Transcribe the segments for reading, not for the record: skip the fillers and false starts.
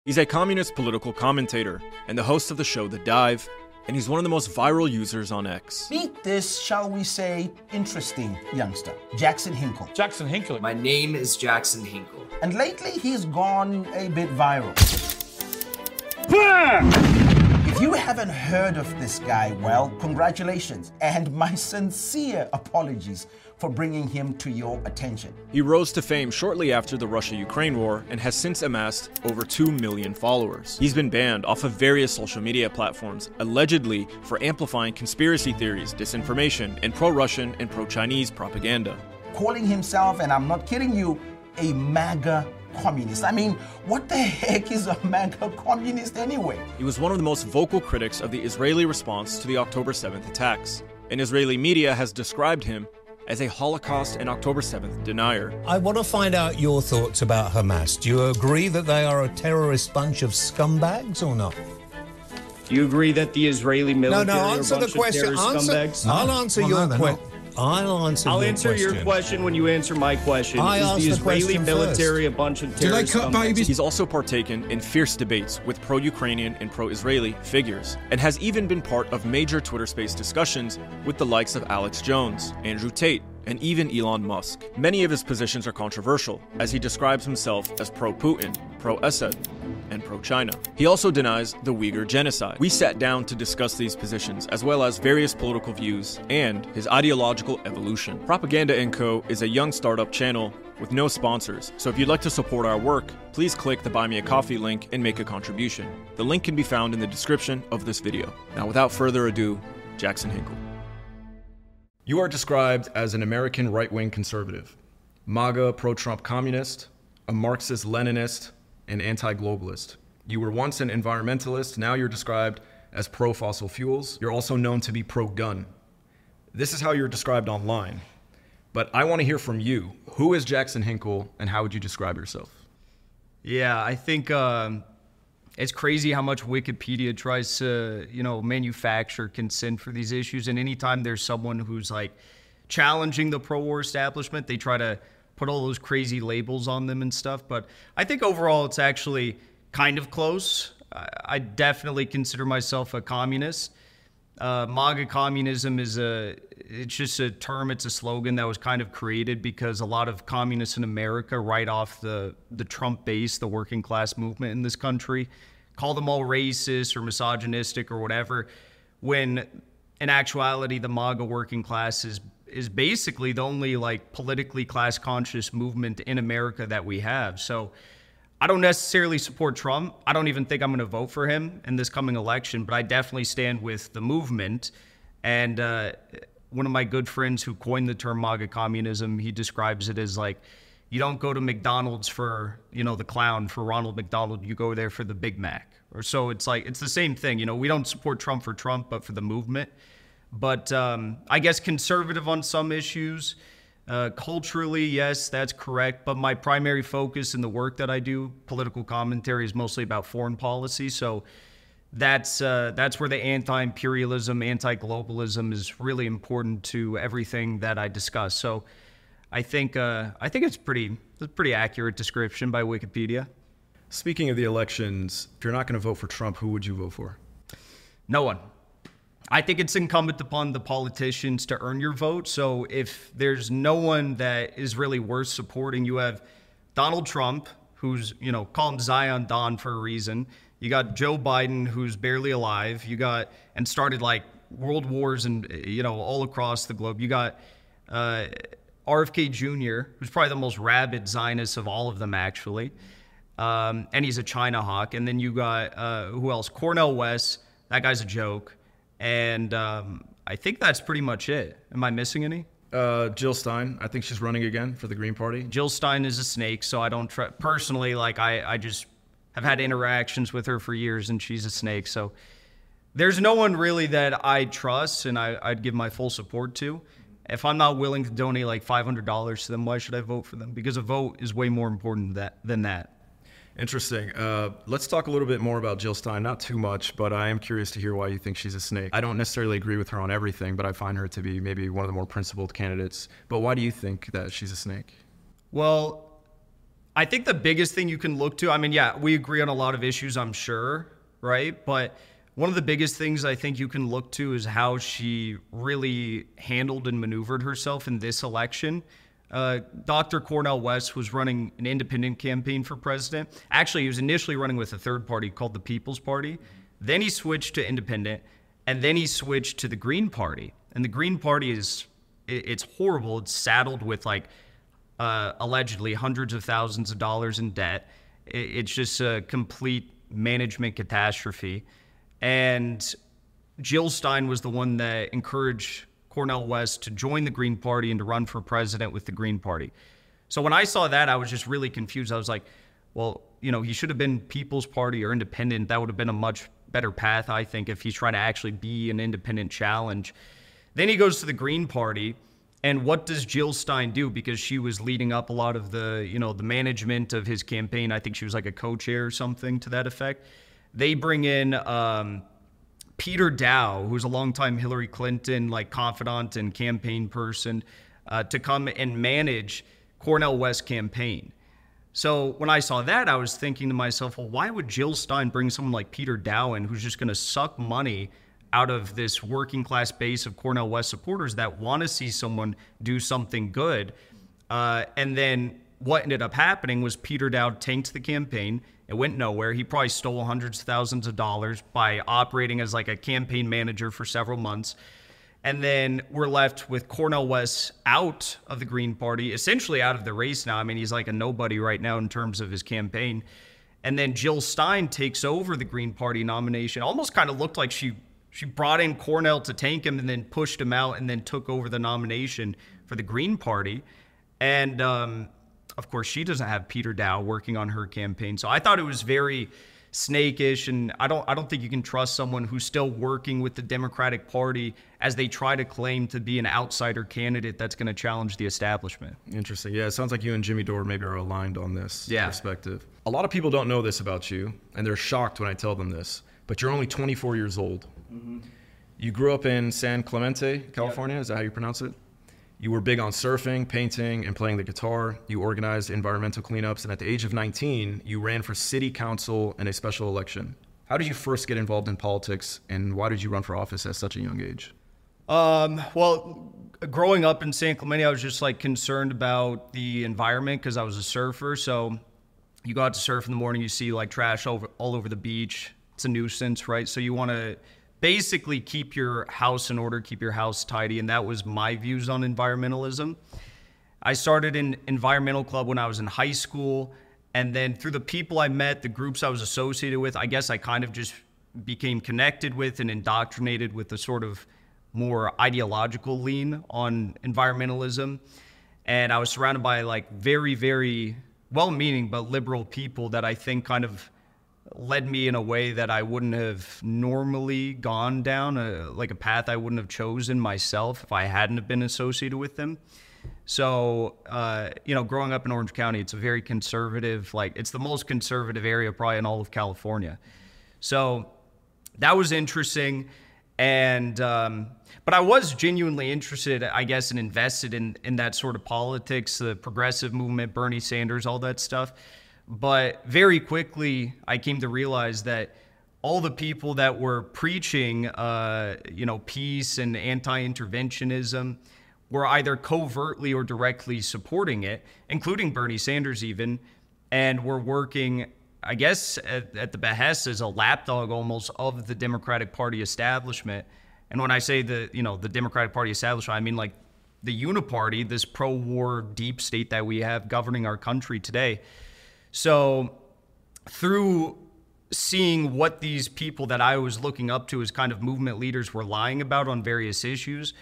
He's a communist political commentator and the host of the show The Dive, and he's one of the most viral users on X. Meet this, shall we say, interesting youngster, Jackson Hinkle. Jackson Hinkle. My name is Jackson Hinkle. And lately he's gone a bit viral. If you haven't heard of this guy, well, congratulations, and my sincere apologies for bringing him to your attention. He rose to fame shortly after the Russia-Ukraine war and has since amassed over 2 million followers. He's been banned off of various social media platforms, allegedly for amplifying conspiracy theories, disinformation, and pro-Russian and pro-Chinese propaganda. Calling himself, and I'm not kidding you, a MAGA communist. I mean, what the heck is a MAGA communist anyway? He was one of the most vocal critics of the Israeli response to the October 7th attacks, and Israeli media has described him as a Holocaust and October 7th denier. I want to find out your thoughts about Hamas. Do you agree that they are a terrorist bunch of scumbags or not? Do you agree that the Israeli military are a bunch of terrorist scumbags? I'll answer your question. I'll answer your question when you answer my question. Is the Israeli military a bunch of terrorist scumbags? He's also partaken in fierce debates with pro-Ukrainian and pro-Israeli figures, and has even been part of major Twitter Space discussions with the likes of Alex Jones, Andrew Tate, and even Elon Musk. Many of his positions are controversial, as he describes himself as pro-Putin, pro-Assad, and pro-China. He also denies the Uyghur genocide. We sat down to discuss these positions, as well as various political views and his ideological evolution. Propaganda & Co. is a young startup channel with no sponsors, so if you'd like to support our work, please click the Buy Me a Coffee link and make a contribution. The link can be found in the description of this video. Now, without further ado, Jackson Hinkle. You are described as an American right-wing conservative, MAGA pro-Trump communist, a Marxist-Leninist, and anti-globalist. You were once an environmentalist, now you're described as pro-fossil fuels. You're also known to be pro-gun. This is how you're described online. But I want to hear from you. Who is Jackson Hinkle, and how would you describe yourself? Yeah, I think it's crazy how much Wikipedia tries to, manufacture consent for these issues. And anytime there's someone who's like challenging the pro-war establishment, they try to put all those crazy labels on them and stuff. But I think overall it's actually kind of close. I definitely consider myself a communist. MAGA communism it's just a term, it's a slogan that was kind of created because a lot of communists in America write off the Trump base, the working class movement in this country, call them all racist or misogynistic or whatever, when in actuality the MAGA working class is basically the only like politically class conscious movement in America that we have. So I don't necessarily support Trump. I don't even think I'm going to vote for him in this coming election, but I definitely stand with the movement. And one of my good friends who coined the term MAGA communism, he describes it as like, you don't go to McDonald's for, the clown, for Ronald McDonald, you go there for the Big Mac. Or so it's like, it's the same thing. We don't support Trump for Trump, but for the movement. But I guess conservative on some issues. Culturally, yes, that's correct. But my primary focus in the work that I do, political commentary, is mostly about foreign policy. So that's where the anti-imperialism, anti-globalism is really important to everything that I discuss. So I think it's a pretty accurate description by Wikipedia. Speaking of the elections, if you're not going to vote for Trump, who would you vote for? No one. I think it's incumbent upon the politicians to earn your vote. So if there's no one that is really worth supporting, you have Donald Trump, who's, call him Zion Don for a reason. You got Joe Biden, who's barely alive. You got, and started like world wars and, all across the globe. You got RFK Jr., who's probably the most rabid Zionist of all of them, actually. And he's a China hawk. And then you got, who else? Cornel West. That guy's a joke. And I think that's pretty much it. Am I missing any? Jill Stein. I think she's running again for the Green Party. Jill Stein is a snake, so I don't personally, I just have had interactions with her for years, and she's a snake. So there's no one really that I trust and I'd give my full support to. If I'm not willing to donate like $500 to them, why should I vote for them? Because a vote is way more important than that. Interesting. Let's talk a little bit more about Jill Stein. Not too much, but I am curious to hear why you think she's a snake. I don't necessarily agree with her on everything, but I find her to be maybe one of the more principled candidates. But why do you think that she's a snake? Well, I think the biggest thing you can look to, I mean, yeah, we agree on a lot of issues, I'm sure, right? But one of the biggest things I think you can look to is how she really handled and maneuvered herself in this election. Dr. Cornel West was running an independent campaign for president. Actually, he was initially running with a third party called the People's Party. Then he switched to independent, and then he switched to the Green Party. And the Green Party it's horrible. It's saddled with allegedly hundreds of thousands of dollars in debt. It's just a complete management catastrophe. And Jill Stein was the one that encouraged Cornel West to join the Green Party and to run for president with the Green Party. So when I saw that, I was just really confused. I was like, well, he should have been People's Party or independent. That would have been a much better path, I think, if he's trying to actually be an independent challenge. Then he goes to the Green Party. And what does Jill Stein do? Because she was leading up a lot of the management of his campaign. I think she was like a co-chair or something to that effect. They bring in Peter Dow, who's a longtime Hillary Clinton confidant and campaign person, to come and manage Cornel West's campaign. So when I saw that, I was thinking to myself, well, why would Jill Stein bring someone like Peter Dow in who's just going to suck money out of this working class base of Cornel West supporters that want to see someone do something good? And then what ended up happening was Peter Dow tanked the campaign. It went nowhere. He probably stole hundreds of thousands of dollars by operating as a campaign manager for several months. And then we're left with Cornel West out of the Green Party, essentially out of the race now. I mean, he's like a nobody right now in terms of his campaign. And then Jill Stein takes over the Green Party nomination. Almost kind of looked like she brought in Cornel to tank him and then pushed him out and then took over the nomination for the Green Party. And of course, she doesn't have Peter Dow working on her campaign. So I thought it was very snakish, and I don't think you can trust someone who's still working with the Democratic Party as they try to claim to be an outsider candidate that's going to challenge the establishment. Interesting. Yeah, it sounds like you and Jimmy Dore maybe are aligned on this perspective. A lot of people don't know this about you, and they're shocked when I tell them this, but you're only 24 years old. Mm-hmm. You grew up in San Clemente, California. Yep. Is that how you pronounce it? You were big on surfing, painting, and playing the guitar. You organized environmental cleanups, and at the age of 19, you ran for city council in a special election. How did you first get involved in politics, and why did you run for office at such a young age? Well, growing up in San Clemente, I was just concerned about the environment because I was a surfer. So you go out to surf in the morning, you see trash all over the beach. It's a nuisance, right? So you want to basically keep your house in order, keep your house tidy, and that was my views on environmentalism. I started in environmental club when I was in high school, and then through the people I met, the groups I was associated with, I guess I kind of just became connected with and indoctrinated with the sort of more ideological lean on environmentalism. And I was surrounded by very, very well-meaning but liberal people that I think kind of led me in a way that I wouldn't have normally gone down, a path I wouldn't have chosen myself if I hadn't have been associated with them. So, growing up in Orange County, it's a very conservative, it's the most conservative area probably in all of California. So that was interesting. And, but I was genuinely interested, I guess, and invested in that sort of politics, the progressive movement, Bernie Sanders, all that stuff. But very quickly, I came to realize that all the people that were preaching, peace and anti-interventionism were either covertly or directly supporting it, including Bernie Sanders even, and were working, I guess, at the behest as a lapdog almost of the Democratic Party establishment. And when I say the Democratic Party establishment, I mean the Uniparty, this pro-war deep state that we have governing our country today. So through seeing what these people that I was looking up to as kind of movement leaders were lying about on various issues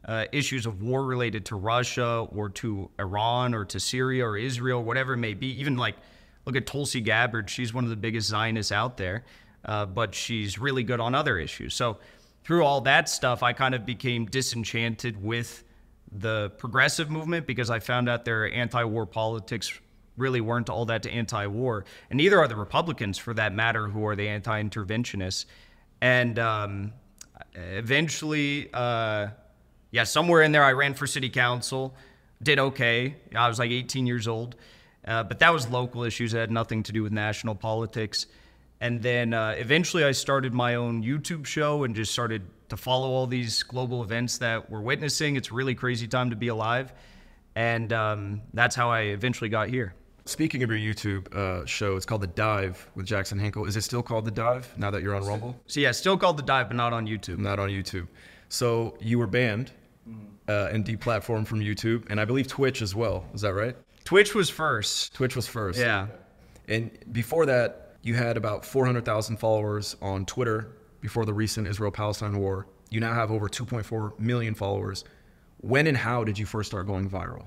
of war related to Russia or to Iran or to Syria or Israel, whatever it may be, even look at Tulsi Gabbard. She's one of the biggest Zionists out there, but she's really good on other issues. So through all that stuff, I kind of became disenchanted with the progressive movement because I found out their anti-war politics really weren't all that anti-war, and neither are the Republicans, for that matter, who are the anti-interventionists. And eventually, somewhere in there, I ran for city council, did okay. I was 18 years old, But that was local issues. It had nothing to do with national politics. And then eventually I started my own YouTube show and just started to follow all these global events that we're witnessing. It's a really crazy time to be alive. And that's how I eventually got here. Speaking of your YouTube show, it's called The Dive with Jackson Hinkle. Is it still called The Dive now that you're on Rumble? So yeah, still called The Dive, but not on YouTube. Not on YouTube. So you were banned and deplatformed from YouTube, and I believe Twitch as well. Is that right? Twitch was first. Twitch was first. Yeah. And before that, you had about 400,000 followers on Twitter before the recent Israel-Palestine war. You now have over 2.4 million followers. When and how did you first start going viral?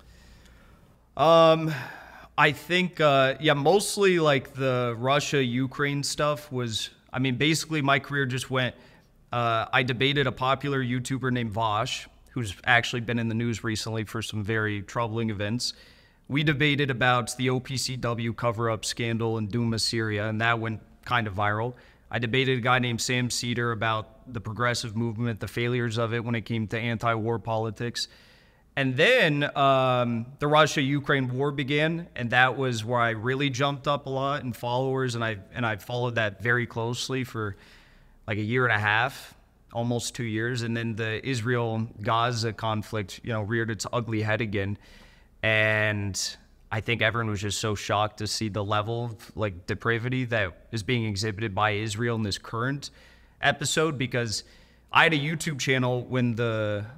I think, mostly like the Russia-Ukraine stuff was, basically my career just went, I debated a popular YouTuber named Vosh, who's actually been in the news recently for some very troubling events. We debated about the OPCW cover-up scandal in Douma, Syria, and that went kind of viral. I debated a guy named Sam Seder about the progressive movement, the failures of it when it came to anti-war politics. And then the Russia-Ukraine war began, and that was where I really jumped up a lot in followers, and I followed that very closely for like a year and a half, almost 2 years. And then the Israel-Gaza conflict, reared its ugly head again. And I think everyone was just so shocked to see the level of like depravity that is being exhibited by Israel in this current episode, because I had a YouTube channel when I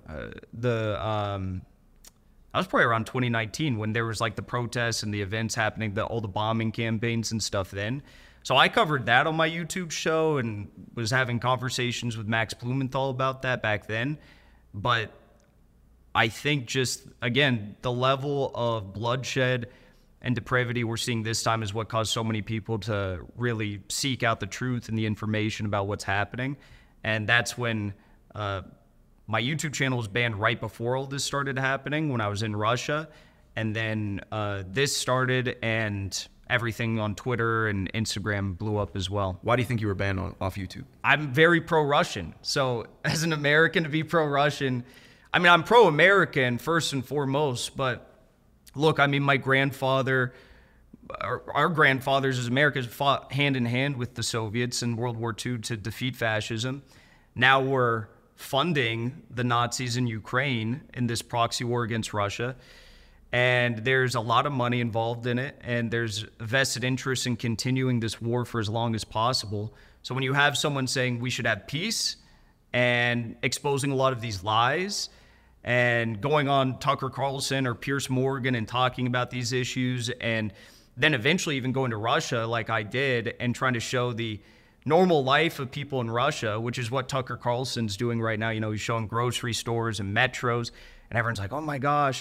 was probably around 2019 when there was like the protests and the events happening, all the bombing campaigns and stuff then. So I covered that on my YouTube show and was having conversations with Max Blumenthal about that back then. But I think just, again, the level of bloodshed and depravity we're seeing this time is what caused so many people to really seek out the truth and the information about what's happening. And that's when my YouTube channel was banned right before all this started happening, when I was in Russia. And then this started, and everything on Twitter and Instagram blew up as well. Why do you think you were banned off YouTube? I'm very pro-Russian. So as an American, to be pro-Russian, I'm pro-American first and foremost, but look, my grandfather, our grandfathers as Americans fought hand in hand with the Soviets in World War II to defeat fascism. Now we're funding the Nazis in Ukraine in this proxy war against Russia. And there's a lot of money involved in it, and there's a vested interest in continuing this war for as long as possible. So when you have someone saying we should have peace and exposing a lot of these lies and going on Tucker Carlson or Piers Morgan and talking about these issues, and then eventually even going to Russia like I did and trying to show the normal life of people in Russia, which is what Tucker Carlson's doing right now. He's showing grocery stores and metros, and everyone's like, oh my gosh.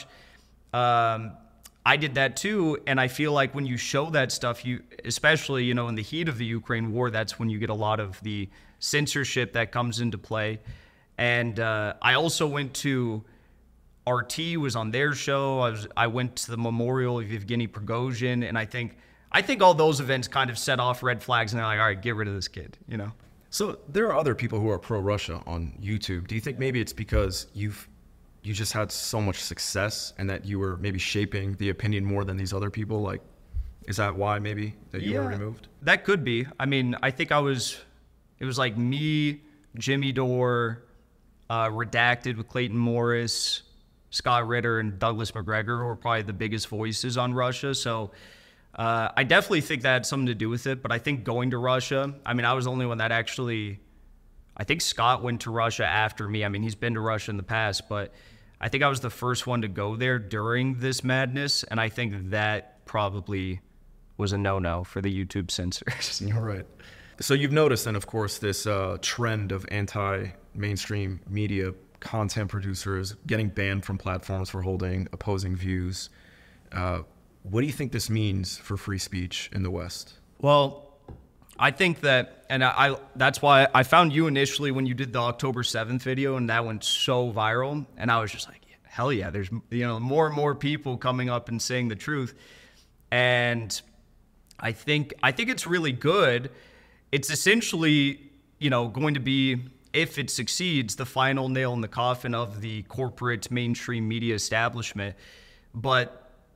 I did that too, and I feel like when you show that stuff, especially in the heat of the Ukraine war, that's when you get a lot of the censorship that comes into play. And I also went to RT, was on their show. I went to the memorial of Yevgeny Prigozhin, and I think all those events kind of set off red flags, and they're like, all right, get rid of this kid, So there are other people who are pro-Russia on YouTube. Do you think maybe it's because you just had so much success and that you were maybe shaping the opinion more than these other people? Like, is that why maybe that you were removed? That could be. I think it was like me, Jimmy Dore, Redacted with Clayton Morris, Scott Ritter, and Douglas McGregor, who were probably the biggest voices on Russia. So I definitely think that had something to do with it. But I think going to Russia, I was the only one that actually, I think Scott went to Russia after me. He's been to Russia in the past, but I think I was the first one to go there during this madness, and I think that probably was a no-no for the YouTube censors. You're right. So you've noticed then, of course, this trend of anti-mainstream media content producers getting banned from platforms for holding opposing views. What do you think this means for free speech in the West? Well, I think that, and that's why I found you initially when you did the October 7th video, and that went so viral, and I was just like, hell yeah, there's more and more people coming up and saying the truth. And I think it's really good. It's essentially, going to be, if it succeeds, the final nail in the coffin of the corporate mainstream media establishment. But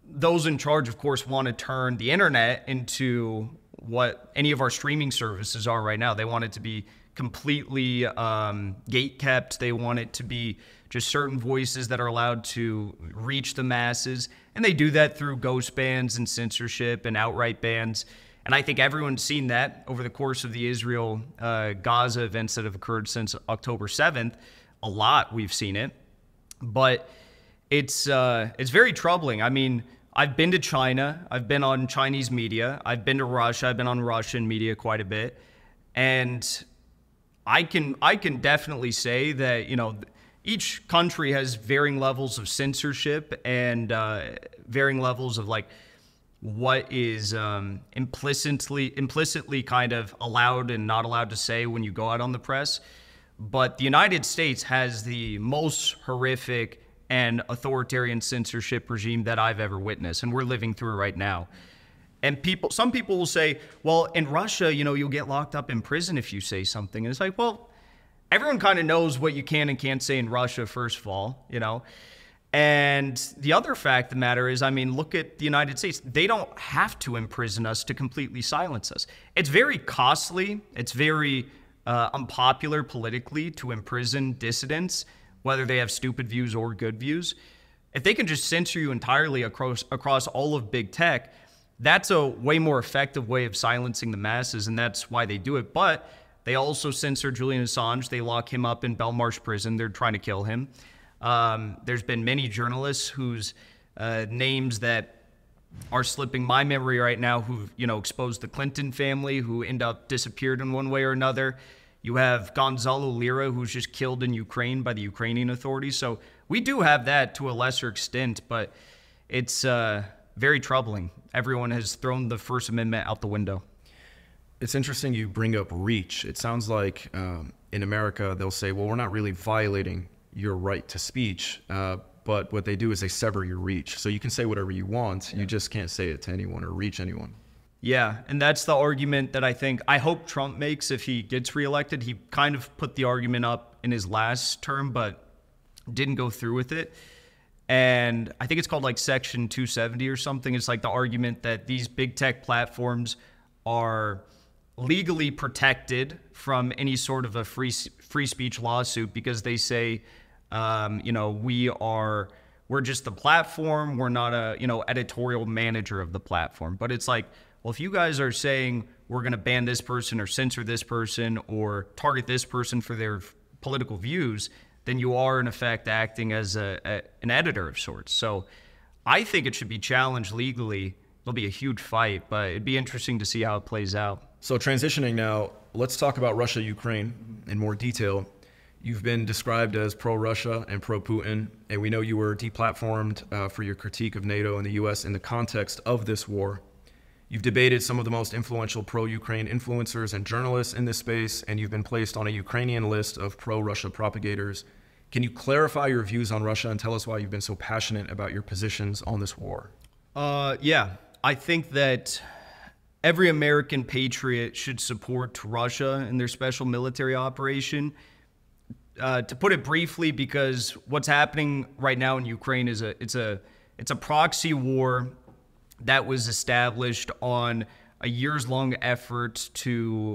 those in charge, of course, want to turn the internet into what any of our streaming services are right now. They want it to be completely gate-kept. They want it to be just certain voices that are allowed to reach the masses. And they do that through ghost bans and censorship and outright bans. And I think everyone's seen that over the course of the Israel-Gaza events that have occurred since October 7th. A lot, we've seen it. But it's very troubling. I mean, I've been to China. I've been on Chinese media. I've been to Russia. I've been on Russian media quite a bit. And I can definitely say that, each country has varying levels of censorship and varying levels of like what is implicitly kind of allowed and not allowed to say when you go out on the press. But the United States has the most horrific and authoritarian censorship regime that I've ever witnessed, and we're living through it right now. And some people will say, well, in Russia, you'll get locked up in prison if you say something. And it's like, well, everyone kind of knows what you can and can't say in Russia, first of all, And the other fact of the matter is, I mean, look at the United States. They don't have to imprison us to completely silence us. It's very costly. It's very unpopular politically to imprison dissidents, whether they have stupid views or good views. If they can just censor you entirely across all of big tech, that's a way more effective way of silencing the masses, and that's why they do it. But they also censor Julian Assange. They lock him up in Belmarsh prison. They're trying to kill him. There's been many journalists whose names that are slipping my memory right now who, exposed the Clinton family, who end up disappeared in one way or another. You have Gonzalo Lira, who's just killed in Ukraine by the Ukrainian authorities. So we do have that to a lesser extent, but it's very troubling. Everyone has thrown the First Amendment out the window. It's interesting you bring up reach. It sounds like in America, they'll say, well, we're not really violating your right to speech, but what they do is they sever your reach. So you can say whatever you want, you just can't say it to anyone or reach anyone. Yeah, and that's the argument that I hope Trump makes if he gets reelected. He kind of put the argument up in his last term, but didn't go through with it. And I think it's called like Section 270 or something. It's like the argument that these big tech platforms are legally protected from any sort of a free speech lawsuit because they say, we're just the platform. We're not a, editorial manager of the platform. But it's like, well, if you guys are saying we're going to ban this person or censor this person or target this person for their political views, then you are, in effect, acting as an editor of sorts. So I think it should be challenged legally. It'll be a huge fight, but it'd be interesting to see how it plays out. So transitioning now, let's talk about Russia-Ukraine in more detail. You've been described as pro-Russia and pro-Putin, and we know you were deplatformed for your critique of NATO and the U.S. in the context of this war. You've debated some of the most influential pro-Ukraine influencers and journalists in this space, and you've been placed on a Ukrainian list of pro-Russia propagators. Can you clarify your views on Russia and tell us why you've been so passionate about your positions on this war? Yeah, I think that every American patriot should support Russia in their special military operation. To put it briefly, because what's happening right now in Ukraine is it's a proxy war that was established on a years-long effort to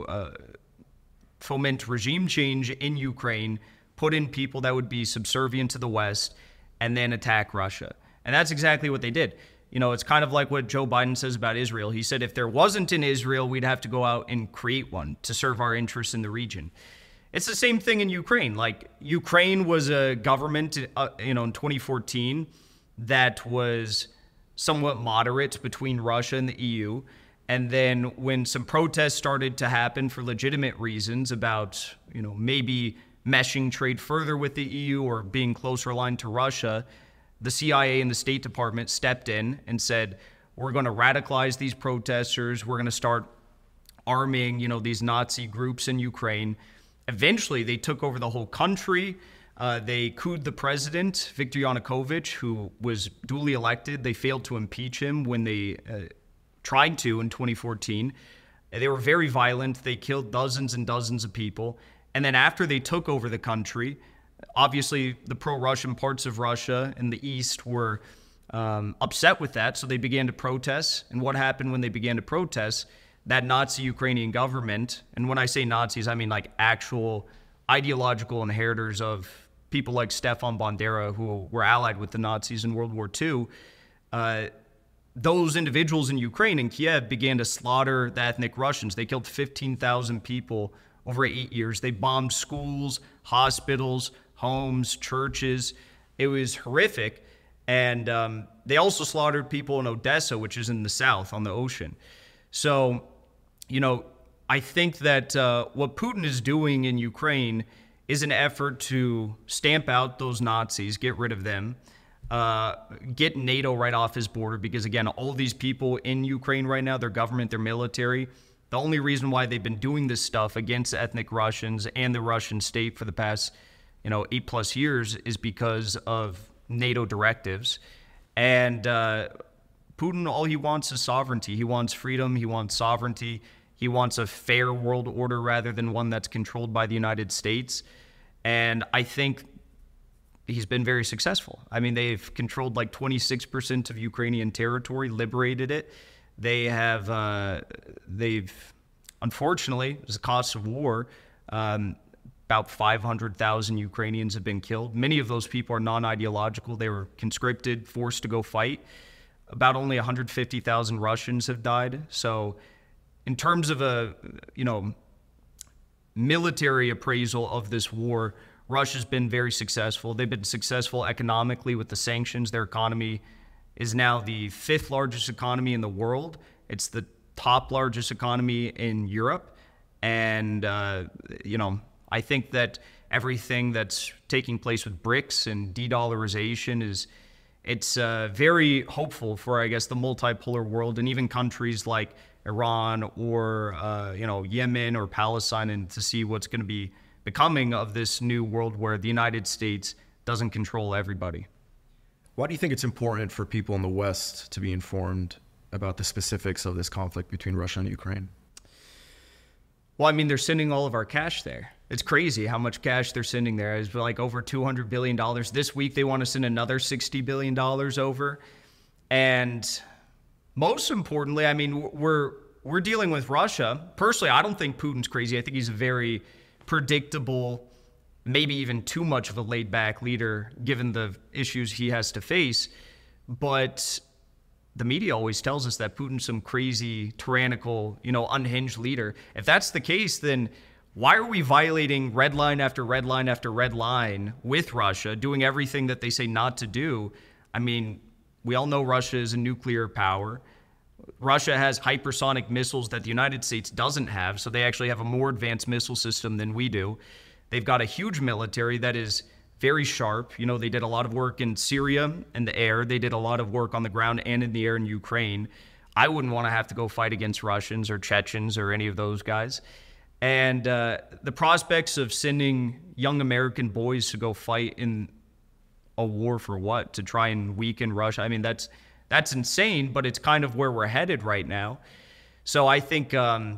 foment regime change in Ukraine, put in people that would be subservient to the West, and then attack Russia. And that's exactly what they did. It's kind of like what Joe Biden says about Israel. He said if there wasn't an Israel, we'd have to go out and create one to serve our interests in the region. It's the same thing in Ukraine. Like, Ukraine was a government, in 2014 that was somewhat moderate between Russia and the EU. And then when some protests started to happen for legitimate reasons about, maybe meshing trade further with the EU or being closer aligned to Russia, the CIA and the State Department stepped in and said, we're going to radicalize these protesters. We're going to start arming, these Nazi groups in Ukraine. Eventually, they took over the whole country. They couped the president, Viktor Yanukovych, who was duly elected. They failed to impeach him when they tried to in 2014. They were very violent. They killed dozens and dozens of people. And then after they took over the country, obviously the pro-Russian parts of Russia in the east were upset with that, so they began to protest. And what happened when they began to protest? That Nazi Ukrainian government, and when I say Nazis, I mean like actual ideological inheritors of people like Stefan Bandera, who were allied with the Nazis in World War II, those individuals in Ukraine and Kiev began to slaughter the ethnic Russians. They killed 15,000 people over 8 years. They bombed schools, hospitals, homes, churches. It was horrific. And they also slaughtered people in Odessa, which is in the south on the ocean. So, I think that what Putin is doing in Ukraine is an effort to stamp out those Nazis, get rid of them, get NATO right off his border, because again, all these people in Ukraine right now, their government, their military, the only reason why they've been doing this stuff against ethnic Russians and the Russian state for the past, 8+ years is because of NATO directives. And Putin, all he wants is sovereignty. He wants freedom. He wants sovereignty. He wants a fair world order rather than one that's controlled by the United States. And I think he's been very successful. I mean, they've controlled like 26% of Ukrainian territory, liberated it. They've unfortunately, as a cost of war, about 500,000 Ukrainians have been killed. Many of those people are non-ideological. They were conscripted, forced to go fight. About only 150,000 Russians have died. So in terms of a, military appraisal of this war, Russia's been very successful. They've been successful economically with the sanctions. Their economy is now the 5th largest economy in the world. It's the top largest economy in Europe. And, I think that everything that's taking place with BRICS and de-dollarization it's very hopeful for, I guess, the multipolar world and even countries like Iran or, Yemen or Palestine, and to see what's going to be becoming of this new world where the United States doesn't control everybody. Why do you think it's important for people in the West to be informed about the specifics of this conflict between Russia and Ukraine? Well, I mean, they're sending all of our cash there. It's crazy how much cash they're sending there. It's like over $200 billion. This week, they want to send another $60 billion over. And most importantly, I mean, we're dealing with Russia. Personally, I don't think Putin's crazy. I think he's a very predictable, maybe even too much of a laid-back leader, given the issues he has to face. But the media always tells us that Putin's some crazy, tyrannical, unhinged leader. If that's the case, then why are we violating red line after red line after red line with Russia, doing everything that they say not to do? I mean, we all know Russia is a nuclear power. Russia has hypersonic missiles that the United States doesn't have, so they actually have a more advanced missile system than we do. They've got a huge military that is very sharp. They did a lot of work in Syria in the air. They did a lot of work on the ground and in the air in Ukraine. I wouldn't want to have to go fight against Russians or Chechens or any of those guys. And the prospects of sending young American boys to go fight in a war for what? To try and weaken Russia? I mean, that's insane, but it's kind of where we're headed right now. So I think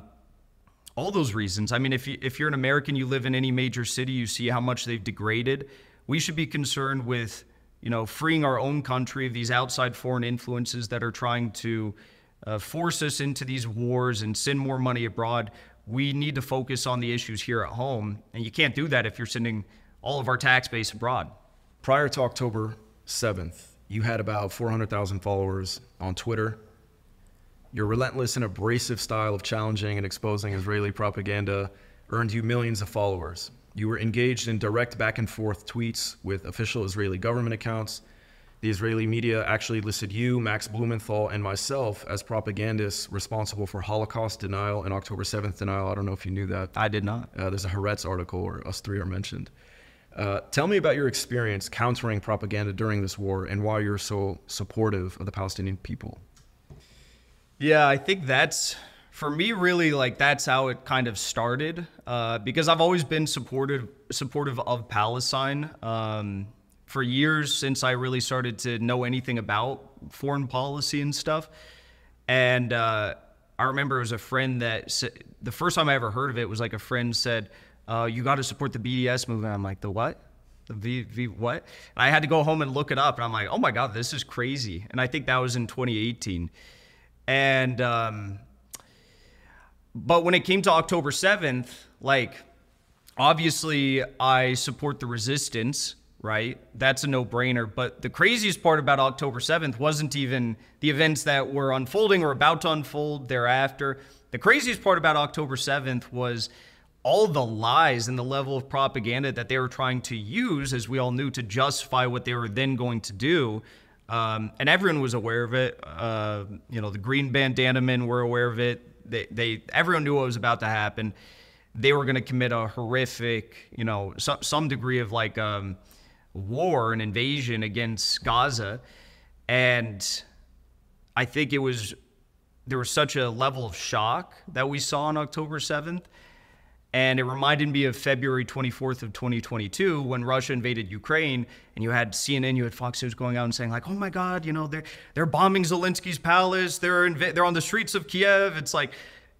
all those reasons. I mean, if you're an American, you live in any major city, you see how much they've degraded. We should be concerned with, freeing our own country of these outside foreign influences that are trying to force us into these wars and send more money abroad. We need to focus on the issues here at home, and you can't do that if you're sending all of our tax base abroad. Prior to October 7th, you had about 400,000 followers on Twitter. Your relentless and abrasive style of challenging and exposing Israeli propaganda earned you millions of followers. You were engaged in direct back and forth tweets with official Israeli government accounts. The Israeli media actually listed you, Max Blumenthal, and myself as propagandists responsible for Holocaust denial and October 7th denial. I don't know if you knew that. I did not. There's a Haaretz article where us three are mentioned. Tell me about your experience countering propaganda during this war and why you're so supportive of the Palestinian people. Yeah, I think that's, for me, really, that's how it kind of started, because I've always been supportive of Palestine. For years since I really started to know anything about foreign policy and stuff. And I remember it was a friend that the first time I ever heard of it was like a friend said, you got to support the BDS movement. I'm like, the what? What? And I had to go home and look it up, and I'm like, oh my God, this is crazy. And I think that was in 2018. And, but when it came to October 7th, like, obviously I support the resistance, right? That's a no-brainer. But the craziest part about October 7th wasn't even the events that were unfolding or about to unfold thereafter. The craziest part about October 7th was all the lies and the level of propaganda that they were trying to use, as we all knew, to justify what they were then going to do. And everyone was aware of it. The green bandana men were aware of it. Everyone knew what was about to happen. They were going to commit a horrific, some degree of like war and invasion against Gaza. And I think there was such a level of shock that we saw on October 7th. And it reminded me of February 24th of 2022 when Russia invaded Ukraine, and you had CNN, you had Fox News going out and saying like, oh my God, they're bombing Zelensky's palace. They're on the streets of Kiev. It's like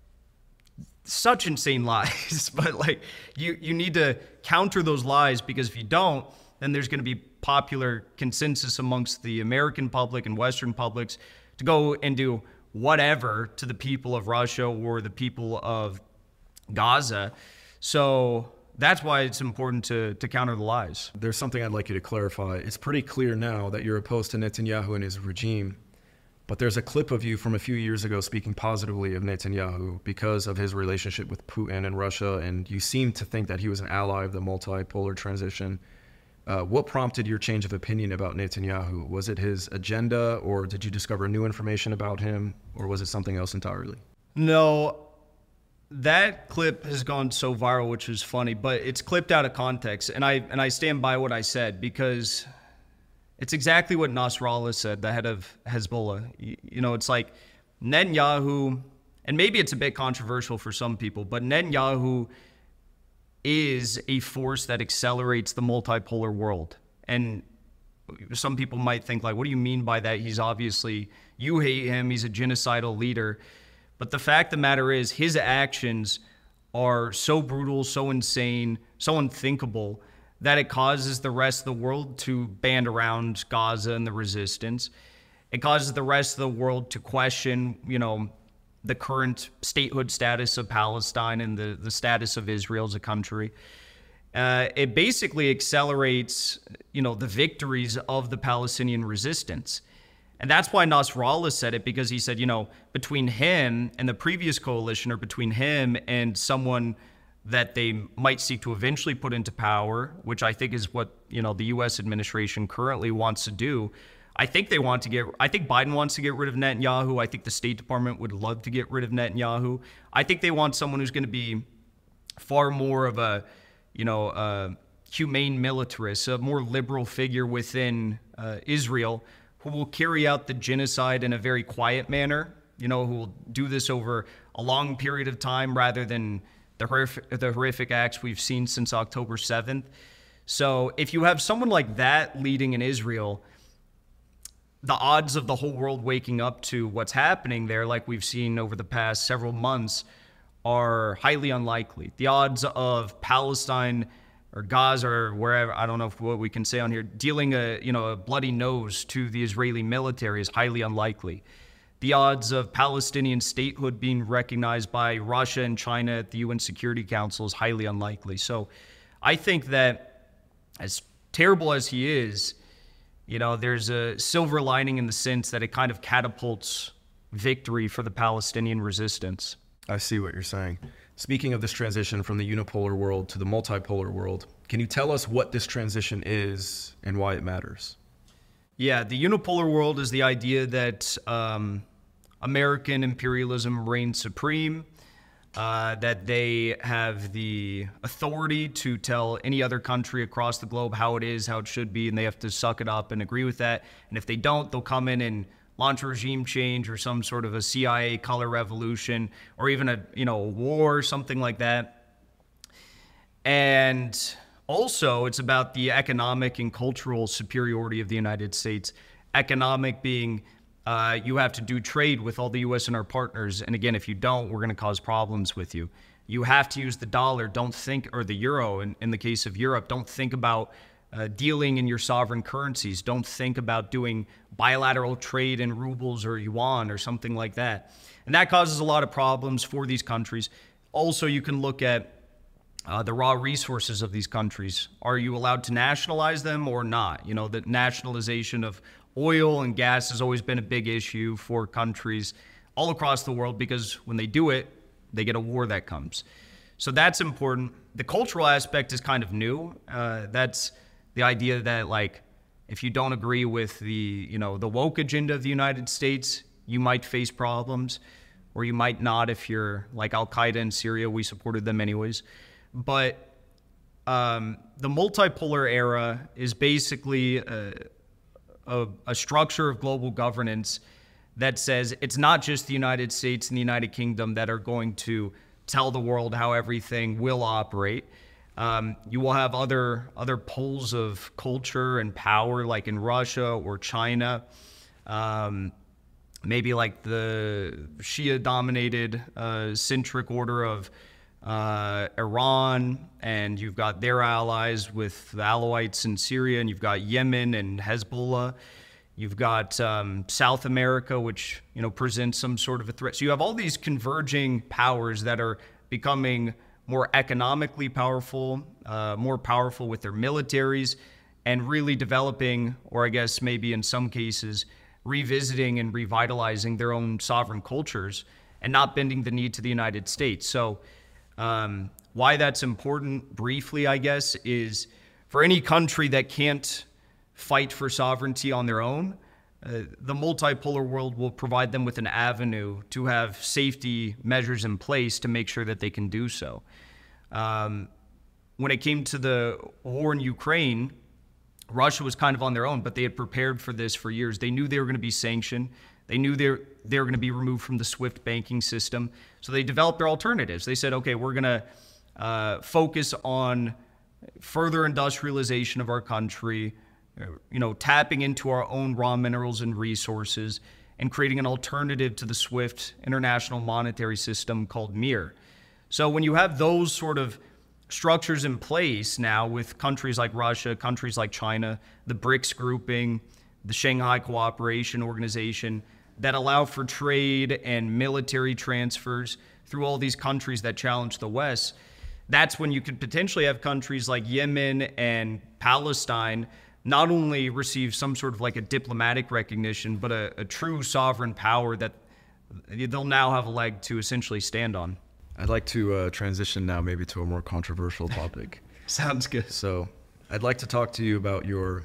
such insane lies. But like you need to counter those lies, because if you don't, then there's going to be popular consensus amongst the American public and Western publics to go and do whatever to the people of Russia or the people of Gaza. So that's why it's important to counter the lies. There's something I'd like you to clarify. It's pretty clear now that you're opposed to Netanyahu and his regime, but there's a clip of you from a few years ago speaking positively of Netanyahu because of his relationship with Putin and Russia, and you seem to think that he was an ally of the multipolar transition. What prompted your change of opinion about Netanyahu? Was it his agenda, or did you discover new information about him, or was it something else entirely? No. That clip has gone so viral, which is funny, but it's clipped out of context. And I stand by what I said, because it's exactly what Nasrallah said, the head of Hezbollah. It's like Netanyahu, and maybe it's a bit controversial for some people, but Netanyahu is a force that accelerates the multipolar world. And some people might think like, what do you mean by that? You hate him. He's a genocidal leader. But the fact of the matter is, his actions are so brutal, so insane, so unthinkable that it causes the rest of the world to band around Gaza and the resistance. It causes the rest of the world to question, the current statehood status of Palestine and the status of Israel as a country. It basically accelerates, the victories of the Palestinian resistance. And that's why Nasrallah said it, because he said, between him and the previous coalition, or between him and someone that they might seek to eventually put into power, which I think is what, the U.S. administration currently wants to do. I think Biden wants to get rid of Netanyahu. I think the State Department would love to get rid of Netanyahu. I think they want someone who's going to be far more of a, humane militarist, a more liberal figure within Israel, who will carry out the genocide in a very quiet manner, who will do this over a long period of time rather than the horrific acts we've seen since October 7th. So if you have someone like that leading in Israel, the odds of the whole world waking up to what's happening there, like we've seen over the past several months, are highly unlikely. The odds of Palestine or Gaza or wherever, I don't know what we can say on here, dealing a bloody nose to the Israeli military is highly unlikely. The odds of Palestinian statehood being recognized by Russia and China at the UN Security Council is highly unlikely. So I think that, as terrible as he is, there's a silver lining in the sense that it kind of catapults victory for the Palestinian resistance. I see what you're saying. Speaking of this transition from the unipolar world to the multipolar world, can you tell us what this transition is and why it matters? Yeah, the unipolar world is the idea that American imperialism reigns supreme, that they have the authority to tell any other country across the globe how it is, how it should be, and they have to suck it up and agree with that. And if they don't, they'll come in and launch a regime change or some sort of a CIA color revolution, or even a war or something like that. And also, it's about the economic and cultural superiority of the United States. Economic being you have to do trade with all the U.S. and our partners. And again, if you don't, we're going to cause problems with you. You have to use the dollar. Don't think, or the euro in the case of Europe, don't think about dealing in your sovereign currencies. Don't think about doing bilateral trade in rubles or yuan or something like that. And that causes a lot of problems for these countries. Also, you can look at the raw resources of these countries. Are you allowed to nationalize them or not? You know, the nationalization of oil and gas has always been a big issue for countries all across the world, because when they do it, they get a war that comes. So that's important. The cultural aspect is kind of new. That's the idea that, like, if you don't agree with the woke agenda of the United States, you might face problems, or you might not if you're like Al-Qaeda in Syria. We supported them anyways. But the multipolar era is basically a structure of global governance that says it's not just the United States and the United Kingdom that are going to tell the world how everything will operate. You will have other poles of culture and power, like in Russia or China, maybe like the Shia-dominated centric order of Iran, and you've got their allies with the Alawites in Syria, and you've got Yemen and Hezbollah. You've got South America, which presents some sort of a threat. So you have all these converging powers that are becoming more economically powerful, more powerful with their militaries, and really developing, or I guess maybe in some cases, revisiting and revitalizing their own sovereign cultures and not bending the knee to the United States. So why that's important, briefly, I guess, is for any country that can't fight for sovereignty on their own, the multipolar world will provide them with an avenue to have safety measures in place to make sure that they can do so. When it came to the war in Ukraine, Russia was kind of on their own, but they had prepared for this for years. They knew they were going to be sanctioned. They knew they were going to be removed from the SWIFT banking system. So they developed their alternatives. They said, okay, we're going to focus on further industrialization of our country, tapping into our own raw minerals and resources, and creating an alternative to the SWIFT international monetary system called MIR. So when you have those sort of structures in place now with countries like Russia, countries like China, the BRICS grouping, the Shanghai Cooperation Organization, that allow for trade and military transfers through all these countries that challenge the West, that's when you could potentially have countries like Yemen and Palestine not only receive some sort of like a diplomatic recognition, but a true sovereign power that they'll now have a leg to essentially stand on. I'd like to transition now maybe to a more controversial topic. Sounds good. So I'd like to talk to you about your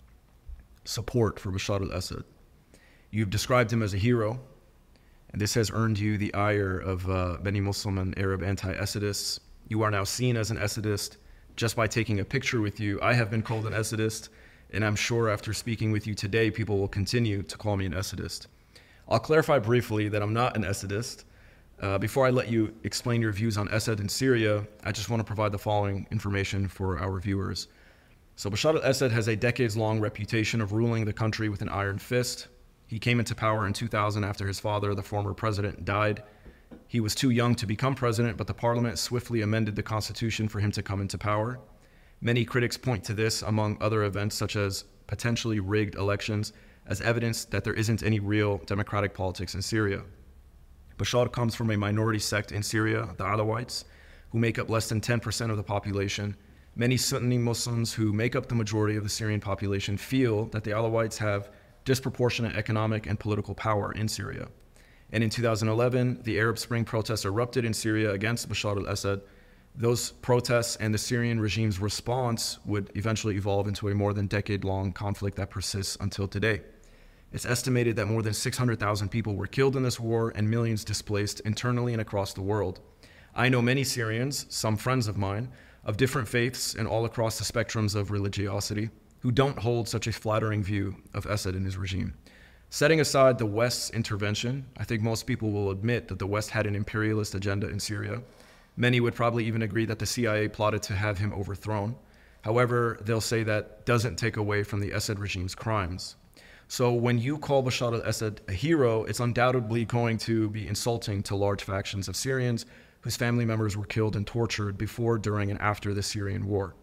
support for Bashar al-Assad. You've described him as a hero, and this has earned you the ire of many Muslim and Arab anti-Assadists. You are now seen as an Assadist. Just by taking a picture with you, I have been called an Assadist, and I'm sure after speaking with you today, people will continue to call me an Assadist. I'll clarify briefly that I'm not an Assadist. Before I let you explain your views on Assad in Syria, I just want to provide the following information for our viewers. So Bashar al-Assad has a decades-long reputation of ruling the country with an iron fist. He came into power in 2000 after his father, the former president, died. He was too young to become president, but the parliament swiftly amended the constitution for him to come into power. Many critics point to this, among other events such as potentially rigged elections, as evidence that there isn't any real democratic politics in Syria. Bashar comes from a minority sect in Syria, the Alawites, who make up less than 10% of the population. Many Sunni Muslims who make up the majority of the Syrian population feel that the Alawites have disproportionate economic and political power in Syria. And in 2011, the Arab Spring protests erupted in Syria against Bashar al-Assad. Those protests and the Syrian regime's response would eventually evolve into a more than decade-long conflict that persists until today. It's estimated that more than 600,000 people were killed in this war and millions displaced internally and across the world. I know many Syrians, some friends of mine, of different faiths and all across the spectrums of religiosity, who don't hold such a flattering view of Assad and his regime. Setting aside the West's intervention, I think most people will admit that the West had an imperialist agenda in Syria. Many would probably even agree that the CIA plotted to have him overthrown. However, they'll say that doesn't take away from the Assad regime's crimes. So when you call Bashar al-Assad a hero, it's undoubtedly going to be insulting to large factions of Syrians whose family members were killed and tortured before, during, and after the Syrian war.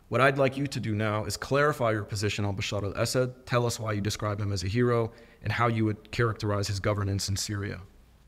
What I'd like you to do now is clarify your position on Bashar al-Assad. Tell us why you describe him as a hero and how you would characterize his governance in Syria.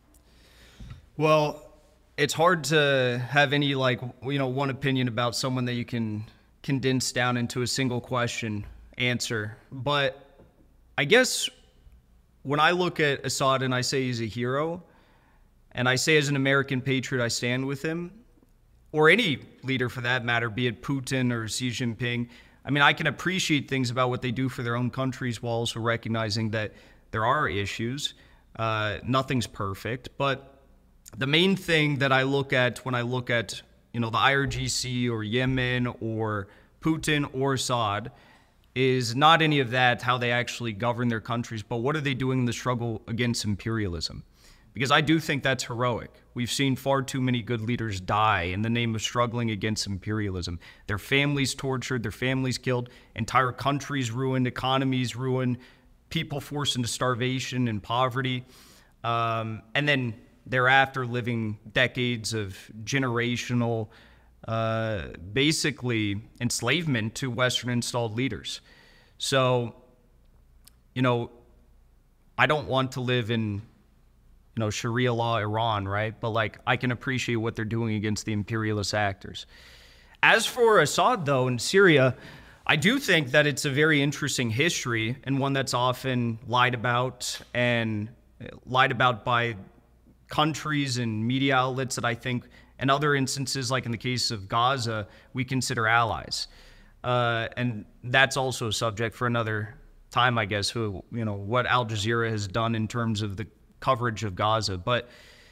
Well, it's hard to have any one opinion about someone that you can condense down into a single question answer. But I guess when I look at Assad and I say he's a hero, and I say as an American patriot I stand with him, or any leader for that matter, be it Putin or Xi Jinping, I mean, I can appreciate things about what they do for their own countries while also recognizing that there are issues. Nothing's perfect. But the main thing that I look at when I look at, the IRGC or Yemen or Putin or Assad is not any of that, how they actually govern their countries, but what are they doing in the struggle against imperialism? Because I do think that's heroic. We've seen far too many good leaders die in the name of struggling against imperialism. Their families tortured, their families killed, entire countries ruined, economies ruined, people forced into starvation and poverty. And then thereafter living decades of generational, basically enslavement to Western installed leaders. So, I don't want to live in Sharia law Iran, right? But I can appreciate what they're doing against the imperialist actors. As for Assad, though, in Syria, I do think that it's a very interesting history and one that's often lied about by countries and media outlets that I think, in other instances, like in the case of Gaza, we consider allies. And that's also a subject for another time, I guess, what Al Jazeera has done in terms of the coverage of Gaza. But,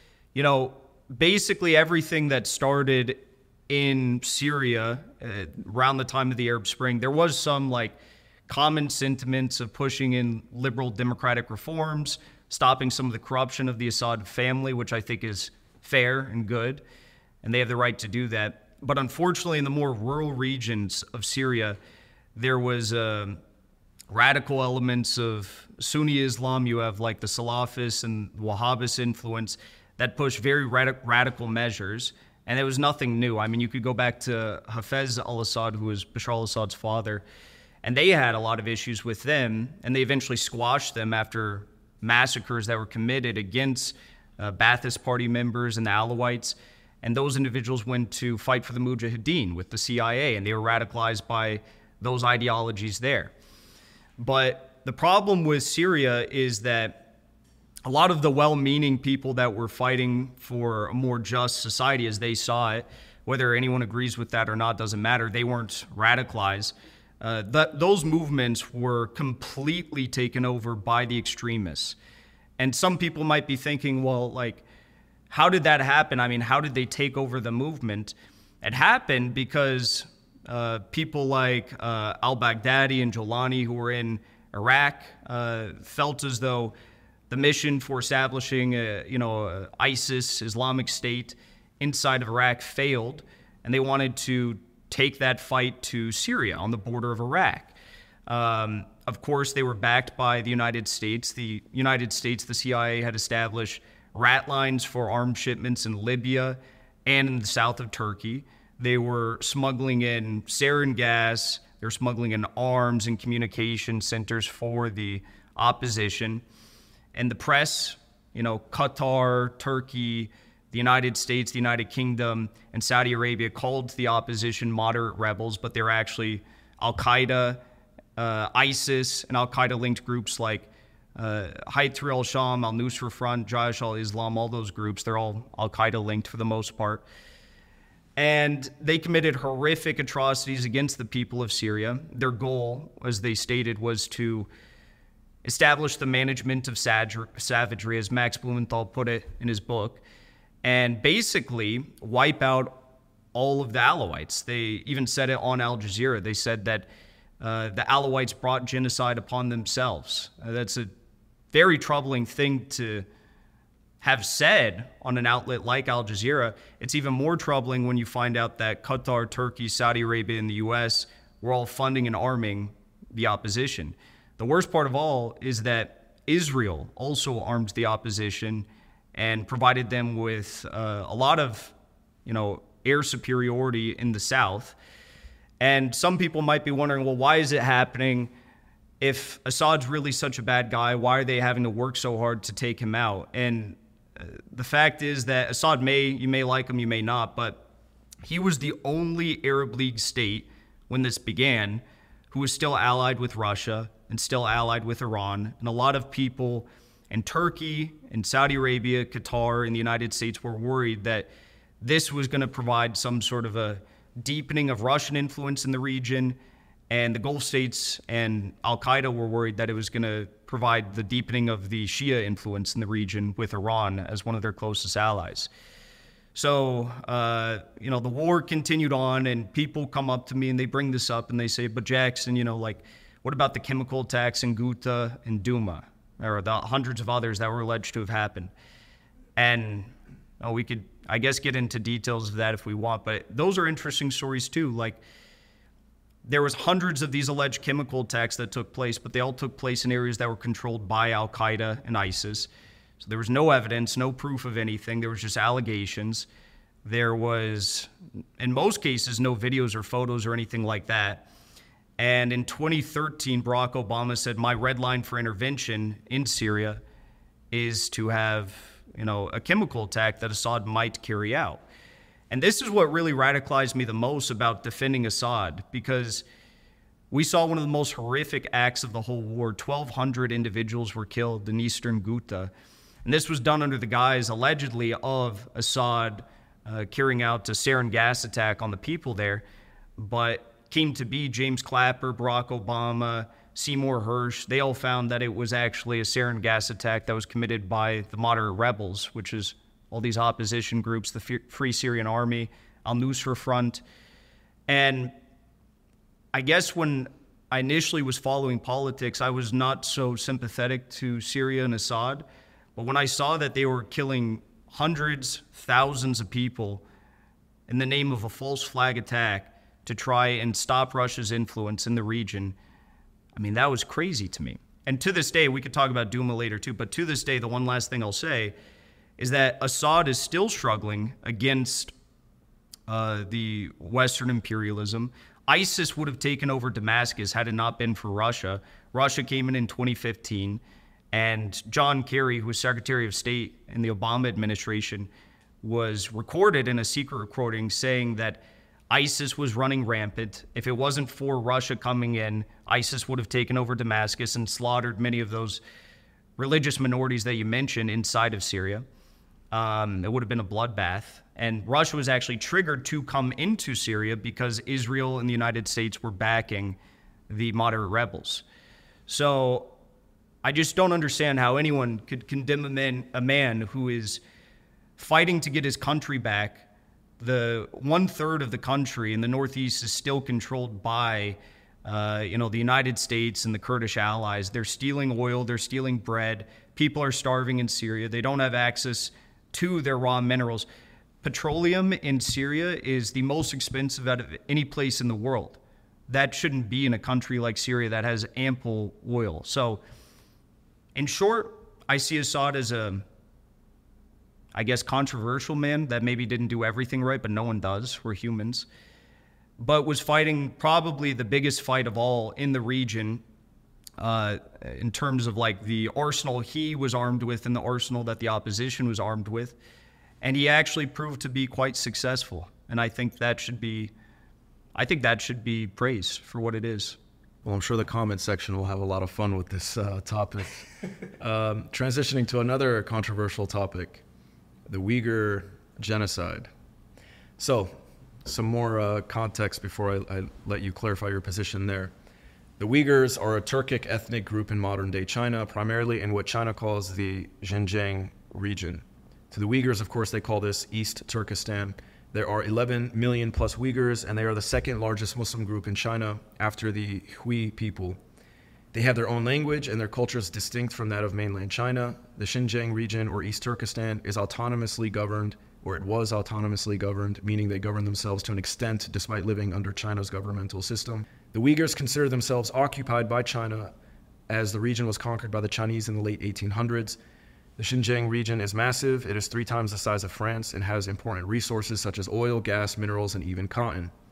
basically everything that started in Syria around the time of the Arab Spring, there was some common sentiments of pushing in liberal democratic reforms, stopping some of the corruption of the Assad family, which I think is fair and good, and they have the right to do that. But unfortunately, in the more rural regions of Syria, there was radical elements of Sunni Islam. You have the Salafists and Wahhabist influence that push very radical measures. And it was nothing new. I mean, you could go back to Hafez al-Assad, who was Bashar al-Assad's father, and they had a lot of issues with them, and they eventually squashed them after massacres that were committed against Ba'athist Party members and the Alawites. And those individuals went to fight for the Mujahideen with the CIA, and they were radicalized by those ideologies there. But the problem with Syria is that a lot of the well-meaning people that were fighting for a more just society as they saw it, whether anyone agrees with that or not doesn't matter, they weren't radicalized. Those movements were completely taken over by the extremists. And some people might be thinking, well, how did that happen? I mean, how did they take over the movement? It happened because people like al-Baghdadi and Jolani, who were in Iraq, felt as though the mission for establishing ISIS, Islamic State, inside of Iraq failed, and they wanted to take that fight to Syria on the border of Iraq. Of course, they were backed by the United States. The United States, the CIA, had established rat lines for armed shipments in Libya and in the south of Turkey. They were smuggling in sarin gas. They were smuggling in arms and communication centers for the opposition. And the press, Qatar, Turkey, the United States, the United Kingdom, and Saudi Arabia called the opposition moderate rebels, but they're actually Al-Qaeda, ISIS, and Al-Qaeda-linked groups like Hayat Tahrir al-Sham, Al-Nusra Front, Jaish al-Islam, all those groups, they're all Al-Qaeda-linked for the most part. And they committed horrific atrocities against the people of Syria. Their goal, as they stated, was to establish the management of savagery, as Max Blumenthal put it in his book, and basically wipe out all of the Alawites. They even said it on Al Jazeera. They said that the Alawites brought genocide upon themselves. That's a very troubling thing to have said on an outlet like Al Jazeera. It's even more troubling when you find out that Qatar, Turkey, Saudi Arabia, and the U.S. were all funding and arming the opposition. The worst part of all is that Israel also armed the opposition and provided them with a lot of, air superiority in the south. And some people might be wondering, well, why is it happening? If Assad's really such a bad guy, why are they having to work so hard to take him out? And the fact is that Assad you may like him, you may not, but he was the only Arab League state when this began who was still allied with Russia and still allied with Iran. And a lot of people in Turkey, in Saudi Arabia, Qatar, and the United States were worried that this was going to provide some sort of a deepening of Russian influence in the region. And the Gulf states and Al-Qaeda were worried that it was going to provide the deepening of the Shia influence in the region with Iran as one of their closest allies. So, the war continued on, and people come up to me and they bring this up and they say, but Jackson, what about the chemical attacks in Ghouta and Douma, or the hundreds of others that were alleged to have happened? And we could, I guess, get into details of that if we want, but those are interesting stories too. There was hundreds of these alleged chemical attacks that took place, but they all took place in areas that were controlled by Al-Qaeda and ISIS. So there was no evidence, no proof of anything. There was just allegations. There was, in most cases, no videos or photos or anything like that. And in 2013, Barack Obama said, my red line for intervention in Syria is to have, a chemical attack that Assad might carry out. And this is what really radicalized me the most about defending Assad, because we saw one of the most horrific acts of the whole war. 1,200 individuals were killed in eastern Ghouta. And this was done under the guise, allegedly, of Assad carrying out a sarin gas attack on the people there. But came to be James Clapper, Barack Obama, Seymour Hersh. They all found that it was actually a sarin gas attack that was committed by the moderate rebels, which is all these opposition groups, the Free Syrian Army, Al-Nusra Front. And I guess when I initially was following politics, I was not so sympathetic to Syria and Assad. But when I saw that they were killing hundreds, thousands of people in the name of a false flag attack to try and stop Russia's influence in the region, that was crazy to me. And to this day, we could talk about Douma later too, but to this day, the one last thing I'll say is that Assad is still struggling against the Western imperialism. ISIS would have taken over Damascus had it not been for Russia. Russia came in 2015, and John Kerry, who was Secretary of State in the Obama administration, was recorded in a secret recording saying that ISIS was running rampant. If it wasn't for Russia coming in, ISIS would have taken over Damascus and slaughtered many of those religious minorities that you mentioned inside of Syria. It would have been a bloodbath. And Russia was actually triggered to come into Syria because Israel and the United States were backing the moderate rebels. So I just don't understand how anyone could condemn a man who is fighting to get his country back. The 1/3 of the country in the Northeast is still controlled by, the United States and the Kurdish allies. They're stealing oil, they're stealing bread. People are starving in Syria. They don't have access to their raw minerals. Petroleum in Syria is the most expensive out of any place in the world. That shouldn't be in a country like Syria that has ample oil. So, in short, I see Assad as controversial man that maybe didn't do everything right, but no one does. We're humans. But was fighting probably the biggest fight of all in the region in terms of the arsenal he was armed with and the arsenal that the opposition was armed with. And he actually proved to be quite successful. And I think that should be praised for what it is. Well, I'm sure the comment section will have a lot of fun with this topic. Transitioning to another controversial topic, the Uyghur genocide. So, some more context before I let you clarify your position there. The Uyghurs are a Turkic ethnic group in modern-day China, primarily in what China calls the Xinjiang region. To the Uyghurs, of course, they call this East Turkestan. There are 11 million plus Uyghurs, and they are the second largest Muslim group in China after the Hui people. They have their own language, and their culture is distinct from that of mainland China. The Xinjiang region, or East Turkestan, is autonomously governed, or it was autonomously governed, meaning they govern themselves to an extent despite living under China's governmental system. The Uyghurs consider themselves occupied by China as the region was conquered by the Chinese in the late 1800s. The Xinjiang region is massive. It is 3 times the size of France and has important resources such as oil, gas, minerals, and even cotton.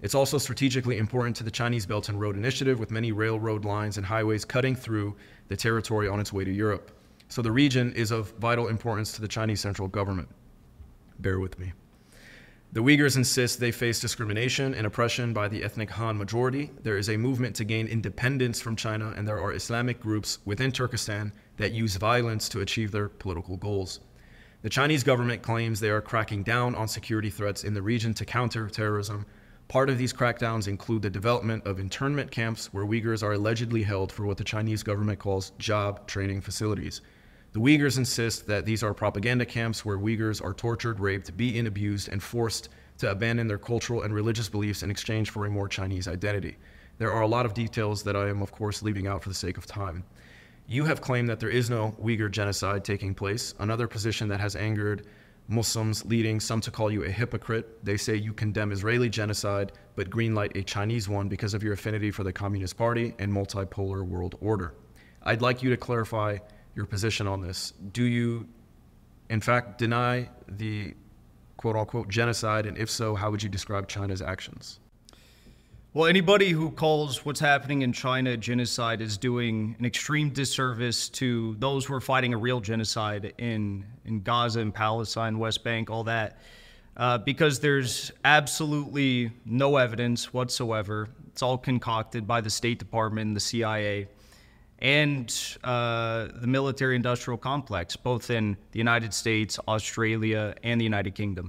It's also strategically important to the Chinese Belt and Road Initiative, with many railroad lines and highways cutting through the territory on its way to Europe. So the region is of vital importance to the Chinese central government. Bear with me. The Uyghurs insist they face discrimination and oppression by the ethnic Han majority. There is a movement to gain independence from China, and there are Islamic groups within Turkestan that use violence to achieve their political goals. The Chinese government claims they are cracking down on security threats in the region to counter terrorism. Part of these crackdowns include the development of internment camps where Uyghurs are allegedly held for what the Chinese government calls job training facilities. The Uyghurs insist that these are propaganda camps where Uyghurs are tortured, raped, beaten, abused, and forced to abandon their cultural and religious beliefs in exchange for a more Chinese identity. There are a lot of details that I am, of course, leaving out for the sake of time. You have claimed that there is no Uyghur genocide taking place, another position that has angered Muslims, leading some to call you a hypocrite. They say you condemn Israeli genocide, but greenlight a Chinese one because of your affinity for the Communist Party and multipolar world order. I'd like you to clarify your position on this. Do you, in fact, deny the quote-unquote genocide, and if so, how would you describe China's actions? Well, anybody who calls what's happening in China genocide is doing an extreme disservice to those who are fighting a real genocide in Gaza and Palestine, West Bank, all that, because there's absolutely no evidence whatsoever. It's all concocted by the State Department and the CIA and the military-industrial complex, both in the United States, Australia, and the United Kingdom.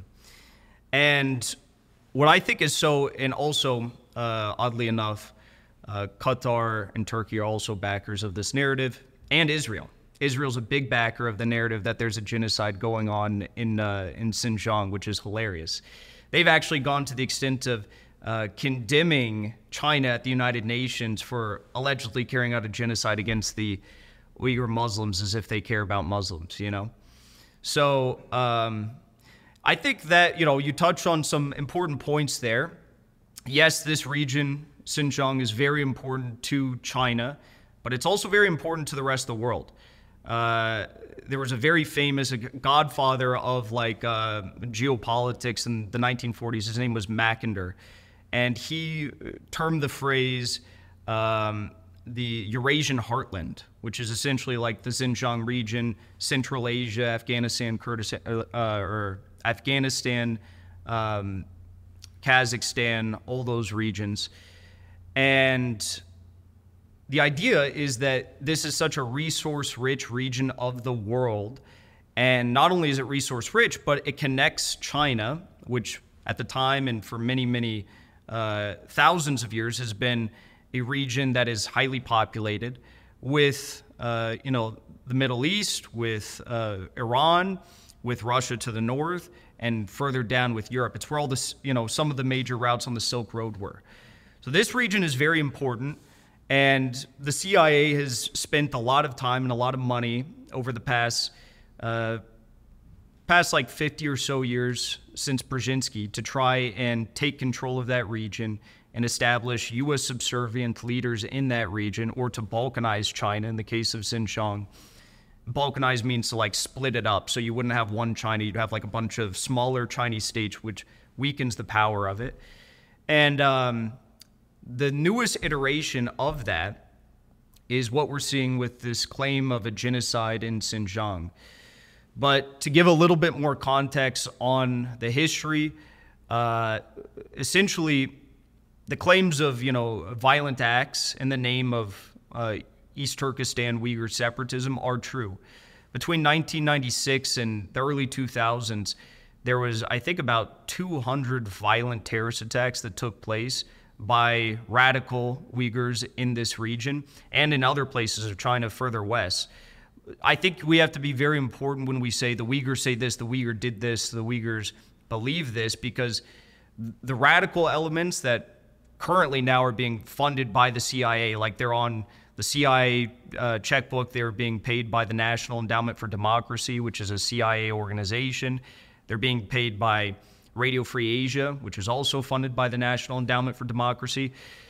And what I think is so, and also, oddly enough, Qatar and Turkey are also backers of this narrative, and Israel. Israel's a big backer of the narrative that there's a genocide going on in Xinjiang, which is hilarious. They've actually gone to the extent of condemning China at the United Nations for allegedly carrying out a genocide against the Uyghur Muslims, as if they care about Muslims, you know? So I think that, you touched on some important points there. Yes, this region, Xinjiang, is very important to China, but it's also very important to the rest of the world. There was a very famous godfather of geopolitics in the 1940s. His name was Mackinder, and he termed the phrase the Eurasian heartland, which is essentially like the Xinjiang region, Central Asia, Afghanistan, Kurdistan, or Afghanistan, Kazakhstan, all those regions. And the idea is that this is such a resource-rich region of the world. And not only is it resource-rich, but it connects China, which at the time and for many, many thousands of years has been a region that is highly populated, with the Middle East, with Iran, with Russia to the north, and further down with Europe. It's where all this, some of the major routes on the Silk Road were. So this region is very important, and the CIA has spent a lot of time and a lot of money over the past 50 or so years since Brzezinski to try and take control of that region and establish U.S. subservient leaders in that region, or to balkanize China in the case of Xinjiang. Balkanize means to split it up, so you wouldn't have one China, you'd have a bunch of smaller Chinese states, which weakens the power of it. And the newest iteration of that is what we're seeing with this claim of a genocide in Xinjiang. But to give a little bit more context on the history, essentially the claims of violent acts in the name of East Turkestan Uyghur separatism are true. Between 1996 and the early 2000s, there was, I think, about 200 violent terrorist attacks that took place by radical Uyghurs in this region and in other places of China further west. I think we have to be very important when we say the Uyghurs say this, the Uyghur did this, the Uyghurs believe this, because the radical elements that currently now are being funded by the CIA, like they're on the CIA checkbook, they're being paid by the National Endowment for Democracy, which is a CIA organization. They're being paid by Radio Free Asia, which is also funded by the National Endowment for Democracy.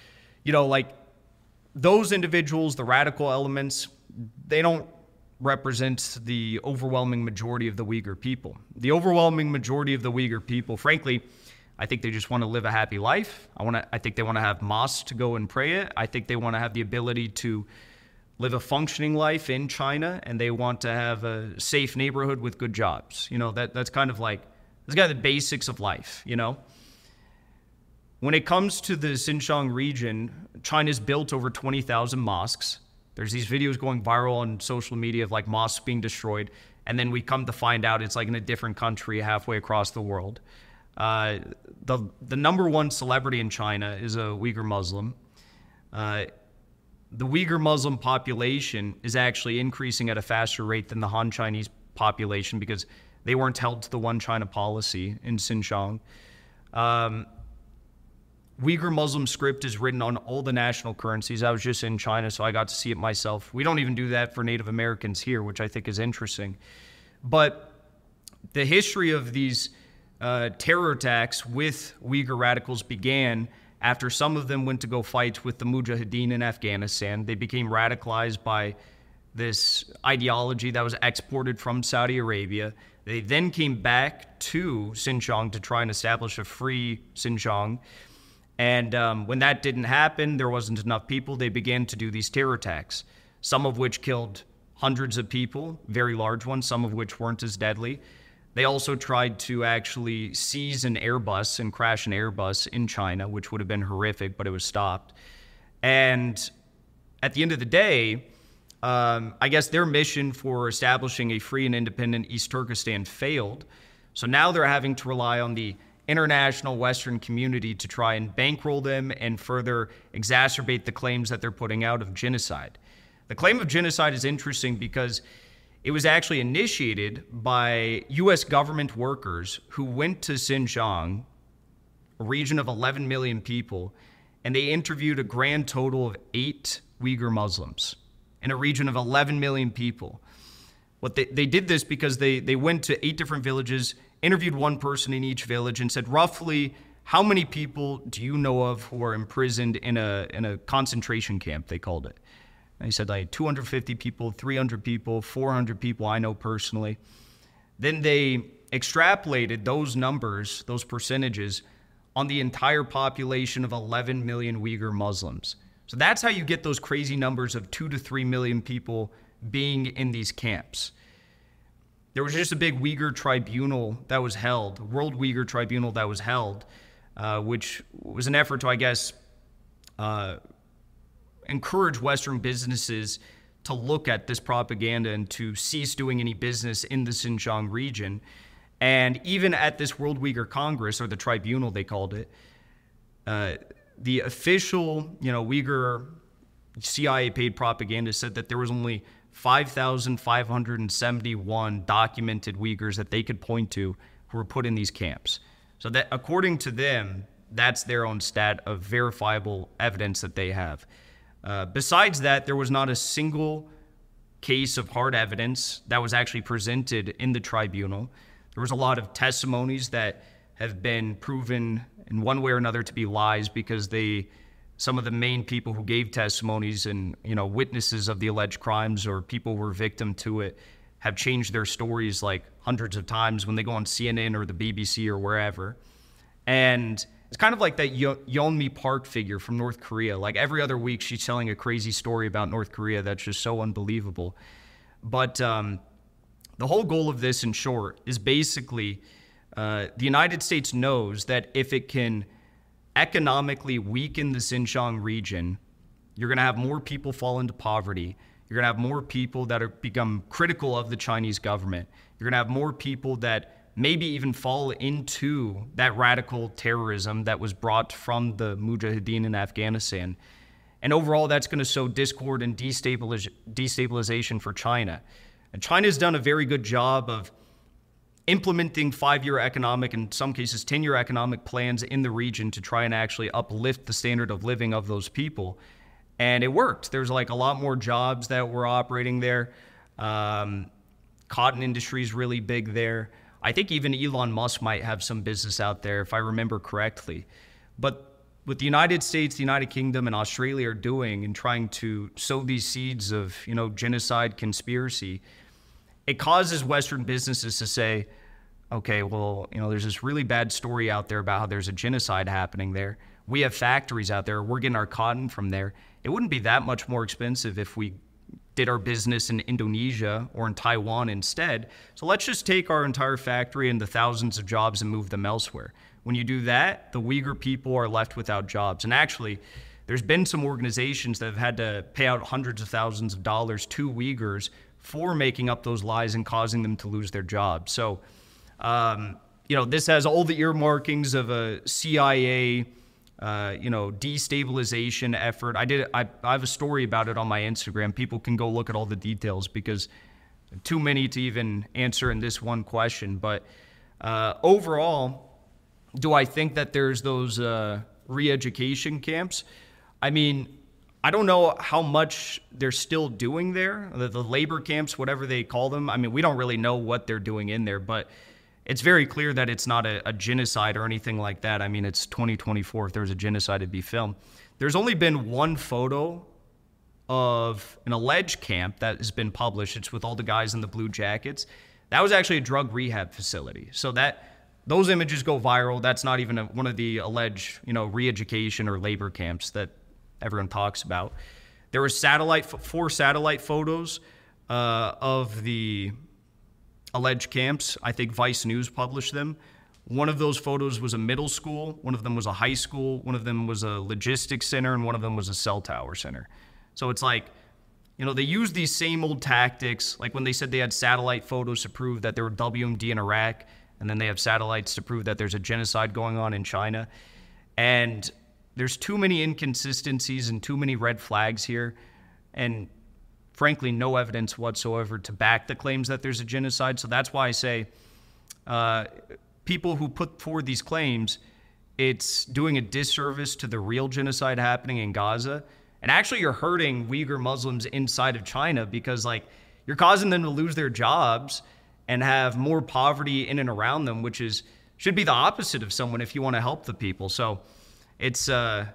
Those individuals, the radical elements, they don't represent the overwhelming majority of the Uyghur people. The overwhelming majority of the Uyghur people, frankly, I think they just want to live a happy life. I think they want to have mosques to go and pray at. I think they want to have the ability to live a functioning life in China, and they want to have a safe neighborhood with good jobs. That's kind of like, that's kind of the basics of life, When it comes to the Xinjiang region, China's built over 20,000 mosques. There's these videos going viral on social media of like mosques being destroyed. And then we come to find out it's like in a different country halfway across the world. The number one celebrity in China is a Uyghur Muslim. The Uyghur Muslim population is actually increasing at a faster rate than the Han Chinese population because they weren't held to the one China policy in Xinjiang. Uyghur Muslim script is written on all the national currencies. I was just in China, so I got to see it myself. We don't even do that for Native Americans here, which I think is interesting. But the history of these terror attacks with Uyghur radicals began after some of them went to go fight with the Mujahideen in Afghanistan. They became radicalized by this ideology that was exported from Saudi Arabia. They then came back to Xinjiang to try and establish a free Xinjiang. And when that didn't happen, there wasn't enough people. They began to do these terror attacks, some of which killed hundreds of people, very large ones, some of which weren't as deadly. They also tried to actually seize an Airbus and crash an Airbus in China, which would have been horrific, but it was stopped. And at the end of the day, I guess their mission for establishing a free and independent East Turkestan failed. So now they're having to rely on the international Western community to try and bankroll them and further exacerbate the claims that they're putting out of genocide. The claim of genocide is interesting because it was actually initiated by U.S. government workers who went to Xinjiang, a region of 11 million people, and they interviewed a grand total of 8 Uyghur Muslims in a region of 11 million people. They did this because they went to 8 different villages, interviewed one person in each village, and said, roughly, how many people do you know of who are imprisoned in a concentration camp, they called it. And he said, like 250 people, 300 people, 400 people I know personally. Then they extrapolated those numbers, those percentages, on the entire population of 11 million Uyghur Muslims. So that's how you get those crazy numbers of 2 to 3 million people being in these camps. There was just a big Uyghur tribunal that was held, World Uyghur Tribunal that was held, which was an effort to, I guess, encourage Western businesses to look at this propaganda and to cease doing any business in the Xinjiang region. And even at this World Uyghur Congress, or the tribunal they called it, the official, Uyghur CIA-paid propaganda said that there was only 5,571 documented Uyghurs that they could point to who were put in these camps. So that, according to them, that's their own stat of verifiable evidence that they have. Besides that, there was not a single case of hard evidence that was actually presented in the tribunal. There was a lot of testimonies that have been proven in one way or another to be lies because some of the main people who gave testimonies and, witnesses of the alleged crimes or people who were victim to it have changed their stories like hundreds of times when they go on CNN or the BBC or wherever. And it's kind of like that Yeonmi Park figure from North Korea. Like every other week, she's telling a crazy story about North Korea that's just so unbelievable. But the whole goal of this, in short, is basically the United States knows that if it can economically weaken the Xinjiang region, you're going to have more people fall into poverty. You're going to have more people that become critical of the Chinese government. You're going to have more people that maybe even fall into that radical terrorism that was brought from the Mujahideen in Afghanistan. And overall, that's going to sow discord and destabilization for China. And China's done a very good job of implementing 5-year economic, in some cases 10-year economic plans in the region to try and actually uplift the standard of living of those people. And it worked. There's like a lot more jobs that were operating there. Cotton industry is really big there. I think even Elon Musk might have some business out there, if I remember correctly. But what the United States, the United Kingdom, and Australia are doing in trying to sow these seeds of, genocide, conspiracy, it causes Western businesses to say, okay, well, there's this really bad story out there about how there's a genocide happening there. We have factories out there. We're getting our cotton from there. It wouldn't be that much more expensive if we did our business in Indonesia or in Taiwan instead. So let's just take our entire factory and the thousands of jobs and move them elsewhere. When you do that, the Uyghur people are left without jobs. And actually, there's been some organizations that have had to pay out hundreds of thousands of dollars to Uyghurs for making up those lies and causing them to lose their jobs. So, this has all the earmarkings of a CIA, destabilization effort. I have a story about it on my Instagram. People can go look at all the details because too many to even answer in this one question. But overall, do I think that there's those re-education camps? I mean, I don't know how much they're still doing there, the labor camps, whatever they call them. I mean, we don't really know what they're doing in there, but it's very clear that it's not a genocide or anything like that. I mean, it's 2024. If there was a genocide, it'd be filmed. There's only been one photo of an alleged camp that has been published. It's with all the guys in the blue jackets. That was actually a drug rehab facility. So those images go viral. That's not even one of the alleged, re-education or labor camps that everyone talks about. There were 4 satellite photos of the alleged camps. I think Vice News published them. One of those photos was a middle school. One of them was a high school. One of them was a logistics center. And one of them was a cell tower center. So it's like, they use these same old tactics, like when they said they had satellite photos to prove that there were WMD in Iraq, and then they have satellites to prove that there's a genocide going on in China. And there's too many inconsistencies and too many red flags here. And frankly, no evidence whatsoever to back the claims that there's a genocide. So that's why I say people who put forward these claims, it's doing a disservice to the real genocide happening in Gaza. And actually, you're hurting Uyghur Muslims inside of China because, you're causing them to lose their jobs and have more poverty in and around them, which should be the opposite of someone if you want to help the people. So it's, as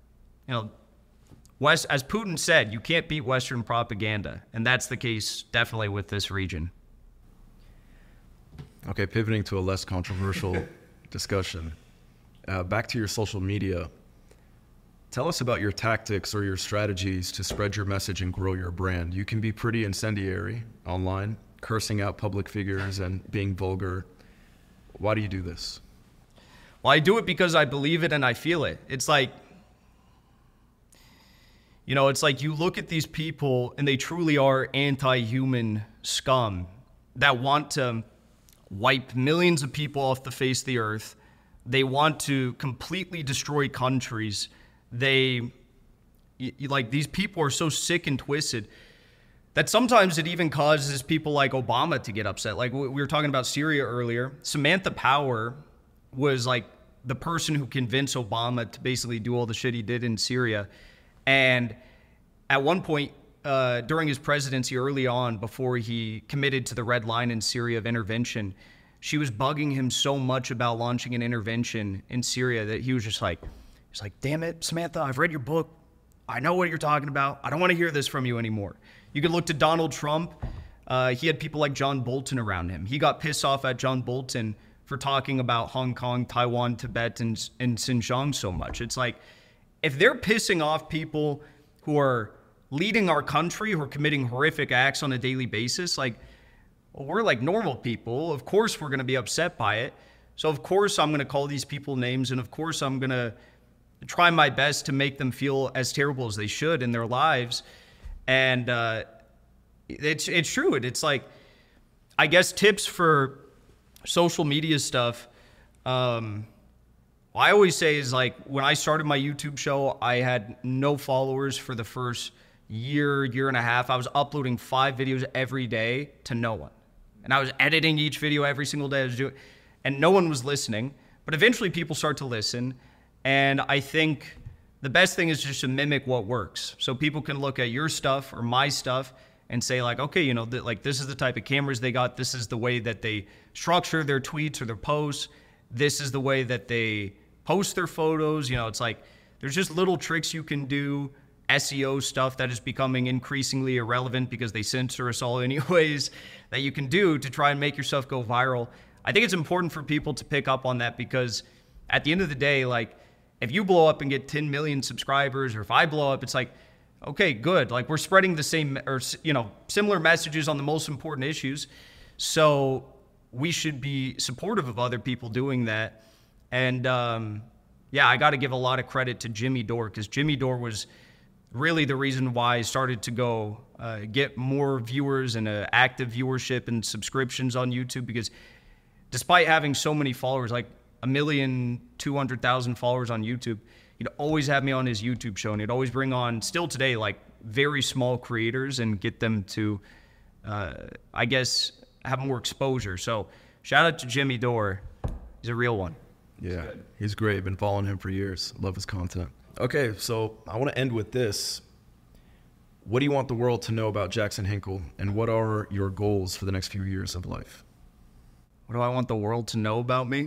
Putin said, you can't beat Western propaganda. And that's the case definitely with this region. Okay, pivoting to a less controversial discussion. Back to your social media. Tell us about your tactics or your strategies to spread your message and grow your brand. You can be pretty incendiary online, cursing out public figures and being vulgar. Why do you do this? Well, I do it because I believe it and I feel it. It's like, it's like you look at these people and they truly are anti-human scum that want to wipe millions of people off the face of the earth. They want to completely destroy countries. These people are so sick and twisted that sometimes it even causes people like Obama to get upset. Like we were talking about Syria earlier. Samantha Power was the person who convinced Obama to basically do all the shit he did in Syria. And at one point during his presidency early on, before he committed to the red line in Syria of intervention, she was bugging him so much about launching an intervention in Syria that he was just like, damn it, Samantha, I've read your book. I know what you're talking about. I don't want to hear this from you anymore. You could look to Donald Trump. He had people like John Bolton around him. He got pissed off at John Bolton for talking about Hong Kong, Taiwan, Tibet, and Xinjiang so much. It's like, if they're pissing off people who are leading our country, who are committing horrific acts on a daily basis, we're like normal people. Of course, we're going to be upset by it. So of course, I'm going to call these people names. And of course, I'm going to try my best to make them feel as terrible as they should in their lives. And it's true. It's like, I guess tips for social media stuff. I always say is when I started my YouTube show, I had no followers for the first year and a half. I was uploading 5 videos every day to no one. And I was editing each video every single day. And no one was listening. But eventually people start to listen. And I think the best thing is just to mimic what works. So people can look at your stuff or my stuff and say okay, this is the type of cameras they got. This is the way that they structure their tweets or their posts. This is the way that they post their photos. It's there's just little tricks you can do. SEO stuff that is becoming increasingly irrelevant because they censor us all anyways, that you can do to try and make yourself go viral. I think it's important for people to pick up on that, because at the end of the day, like, if you blow up and get 10 million subscribers, or if I blow up, it's like, okay, good. Like, we're spreading the same, or, you know, similar messages on the most important issues. So we should be supportive of other people doing that. And yeah, I got to give a lot of credit to Jimmy Dore, because Jimmy Dore was really the reason why I started to go get more viewers and active viewership and subscriptions on YouTube. Because despite having so many followers, like 1,200,000 followers on YouTube, he'd always have me on his YouTube show, and he'd always bring on, still today, like very small creators and get them to, I guess, have more exposure. So shout out to Jimmy Dore. He's a real one. Yeah, he's great. Been following him for years. Love his content. Okay, so I want to end with this. What do you want the world to know about Jackson Hinkle, and what are your goals for the next few years of life? What do I want the world to know about me?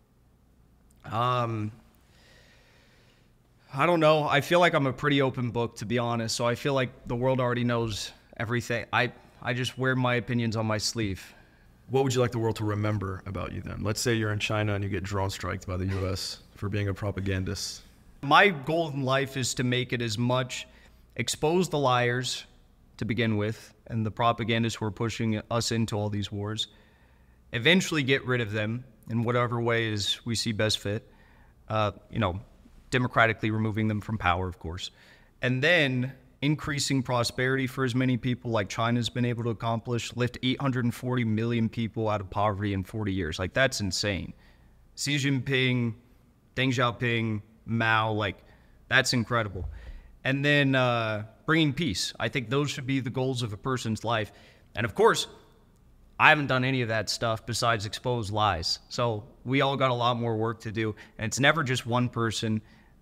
I don't know. I feel like I'm a pretty open book, to be honest. So I feel like the world already knows everything. I just wear my opinions on my sleeve. What would you like the world to remember about you then? Let's say you're in China and you get drone striked by the U.S. for being a propagandist. My goal in life is to make it as much, expose the liars to begin with, and the propagandists who are pushing us into all these wars. Eventually get rid of them in whatever way is we see best fit. You know, democratically removing them from power, of course. And then increasing prosperity for as many people like China's been able to accomplish, lift 840 million people out of poverty in 40 years. Like, that's insane. Xi Jinping, Deng Xiaoping, Mao, like, that's incredible. And then bringing peace. I think those should be the goals of a person's life. And of course, I haven't done any of that stuff besides expose lies. So we all got a lot more work to do. And it's never just one person.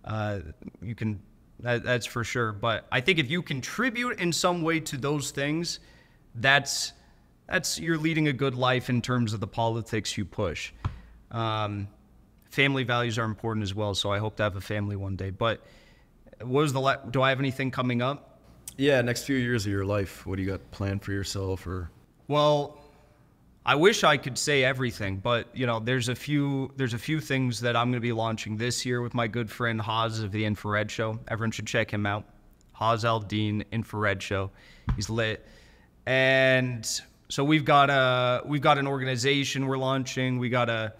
That's for sure. But I think if you contribute in some way to those things, that's you're leading a good life in terms of the politics you push. Family values are important as well, so I hope to have a family one day. But do I have anything coming up? Yeah, next few years of your life, what do you got planned for yourself? Or Well, I wish I could say everything, but you know, there's a few things that I'm going to be launching this year with my good friend Haas of the Infrared Show. Everyone should check him out. Haas Al-Din Infrared Show. He's lit. And so we've got an organization we're launching. We got a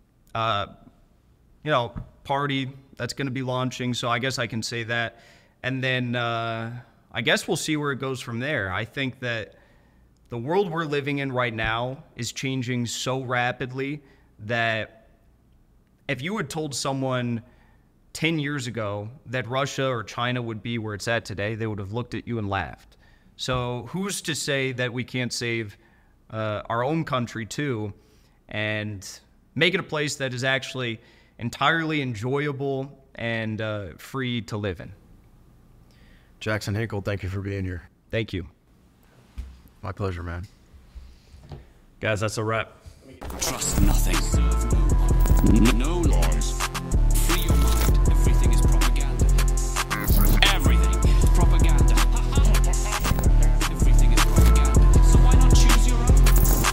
party that's going to be launching. So I guess I can say that. And then I guess we'll see where it goes from there. I think that the world we're living in right now is changing so rapidly that if you had told someone 10 years ago that Russia or China would be where it's at today, they would have looked at you and laughed. So who's to say that we can't save our own country too and make it a place that is actually entirely enjoyable and free to live in? Jackson Hinkle, thank you for being here. Thank you. My pleasure, man. Guys, that's a wrap. Trust nothing. No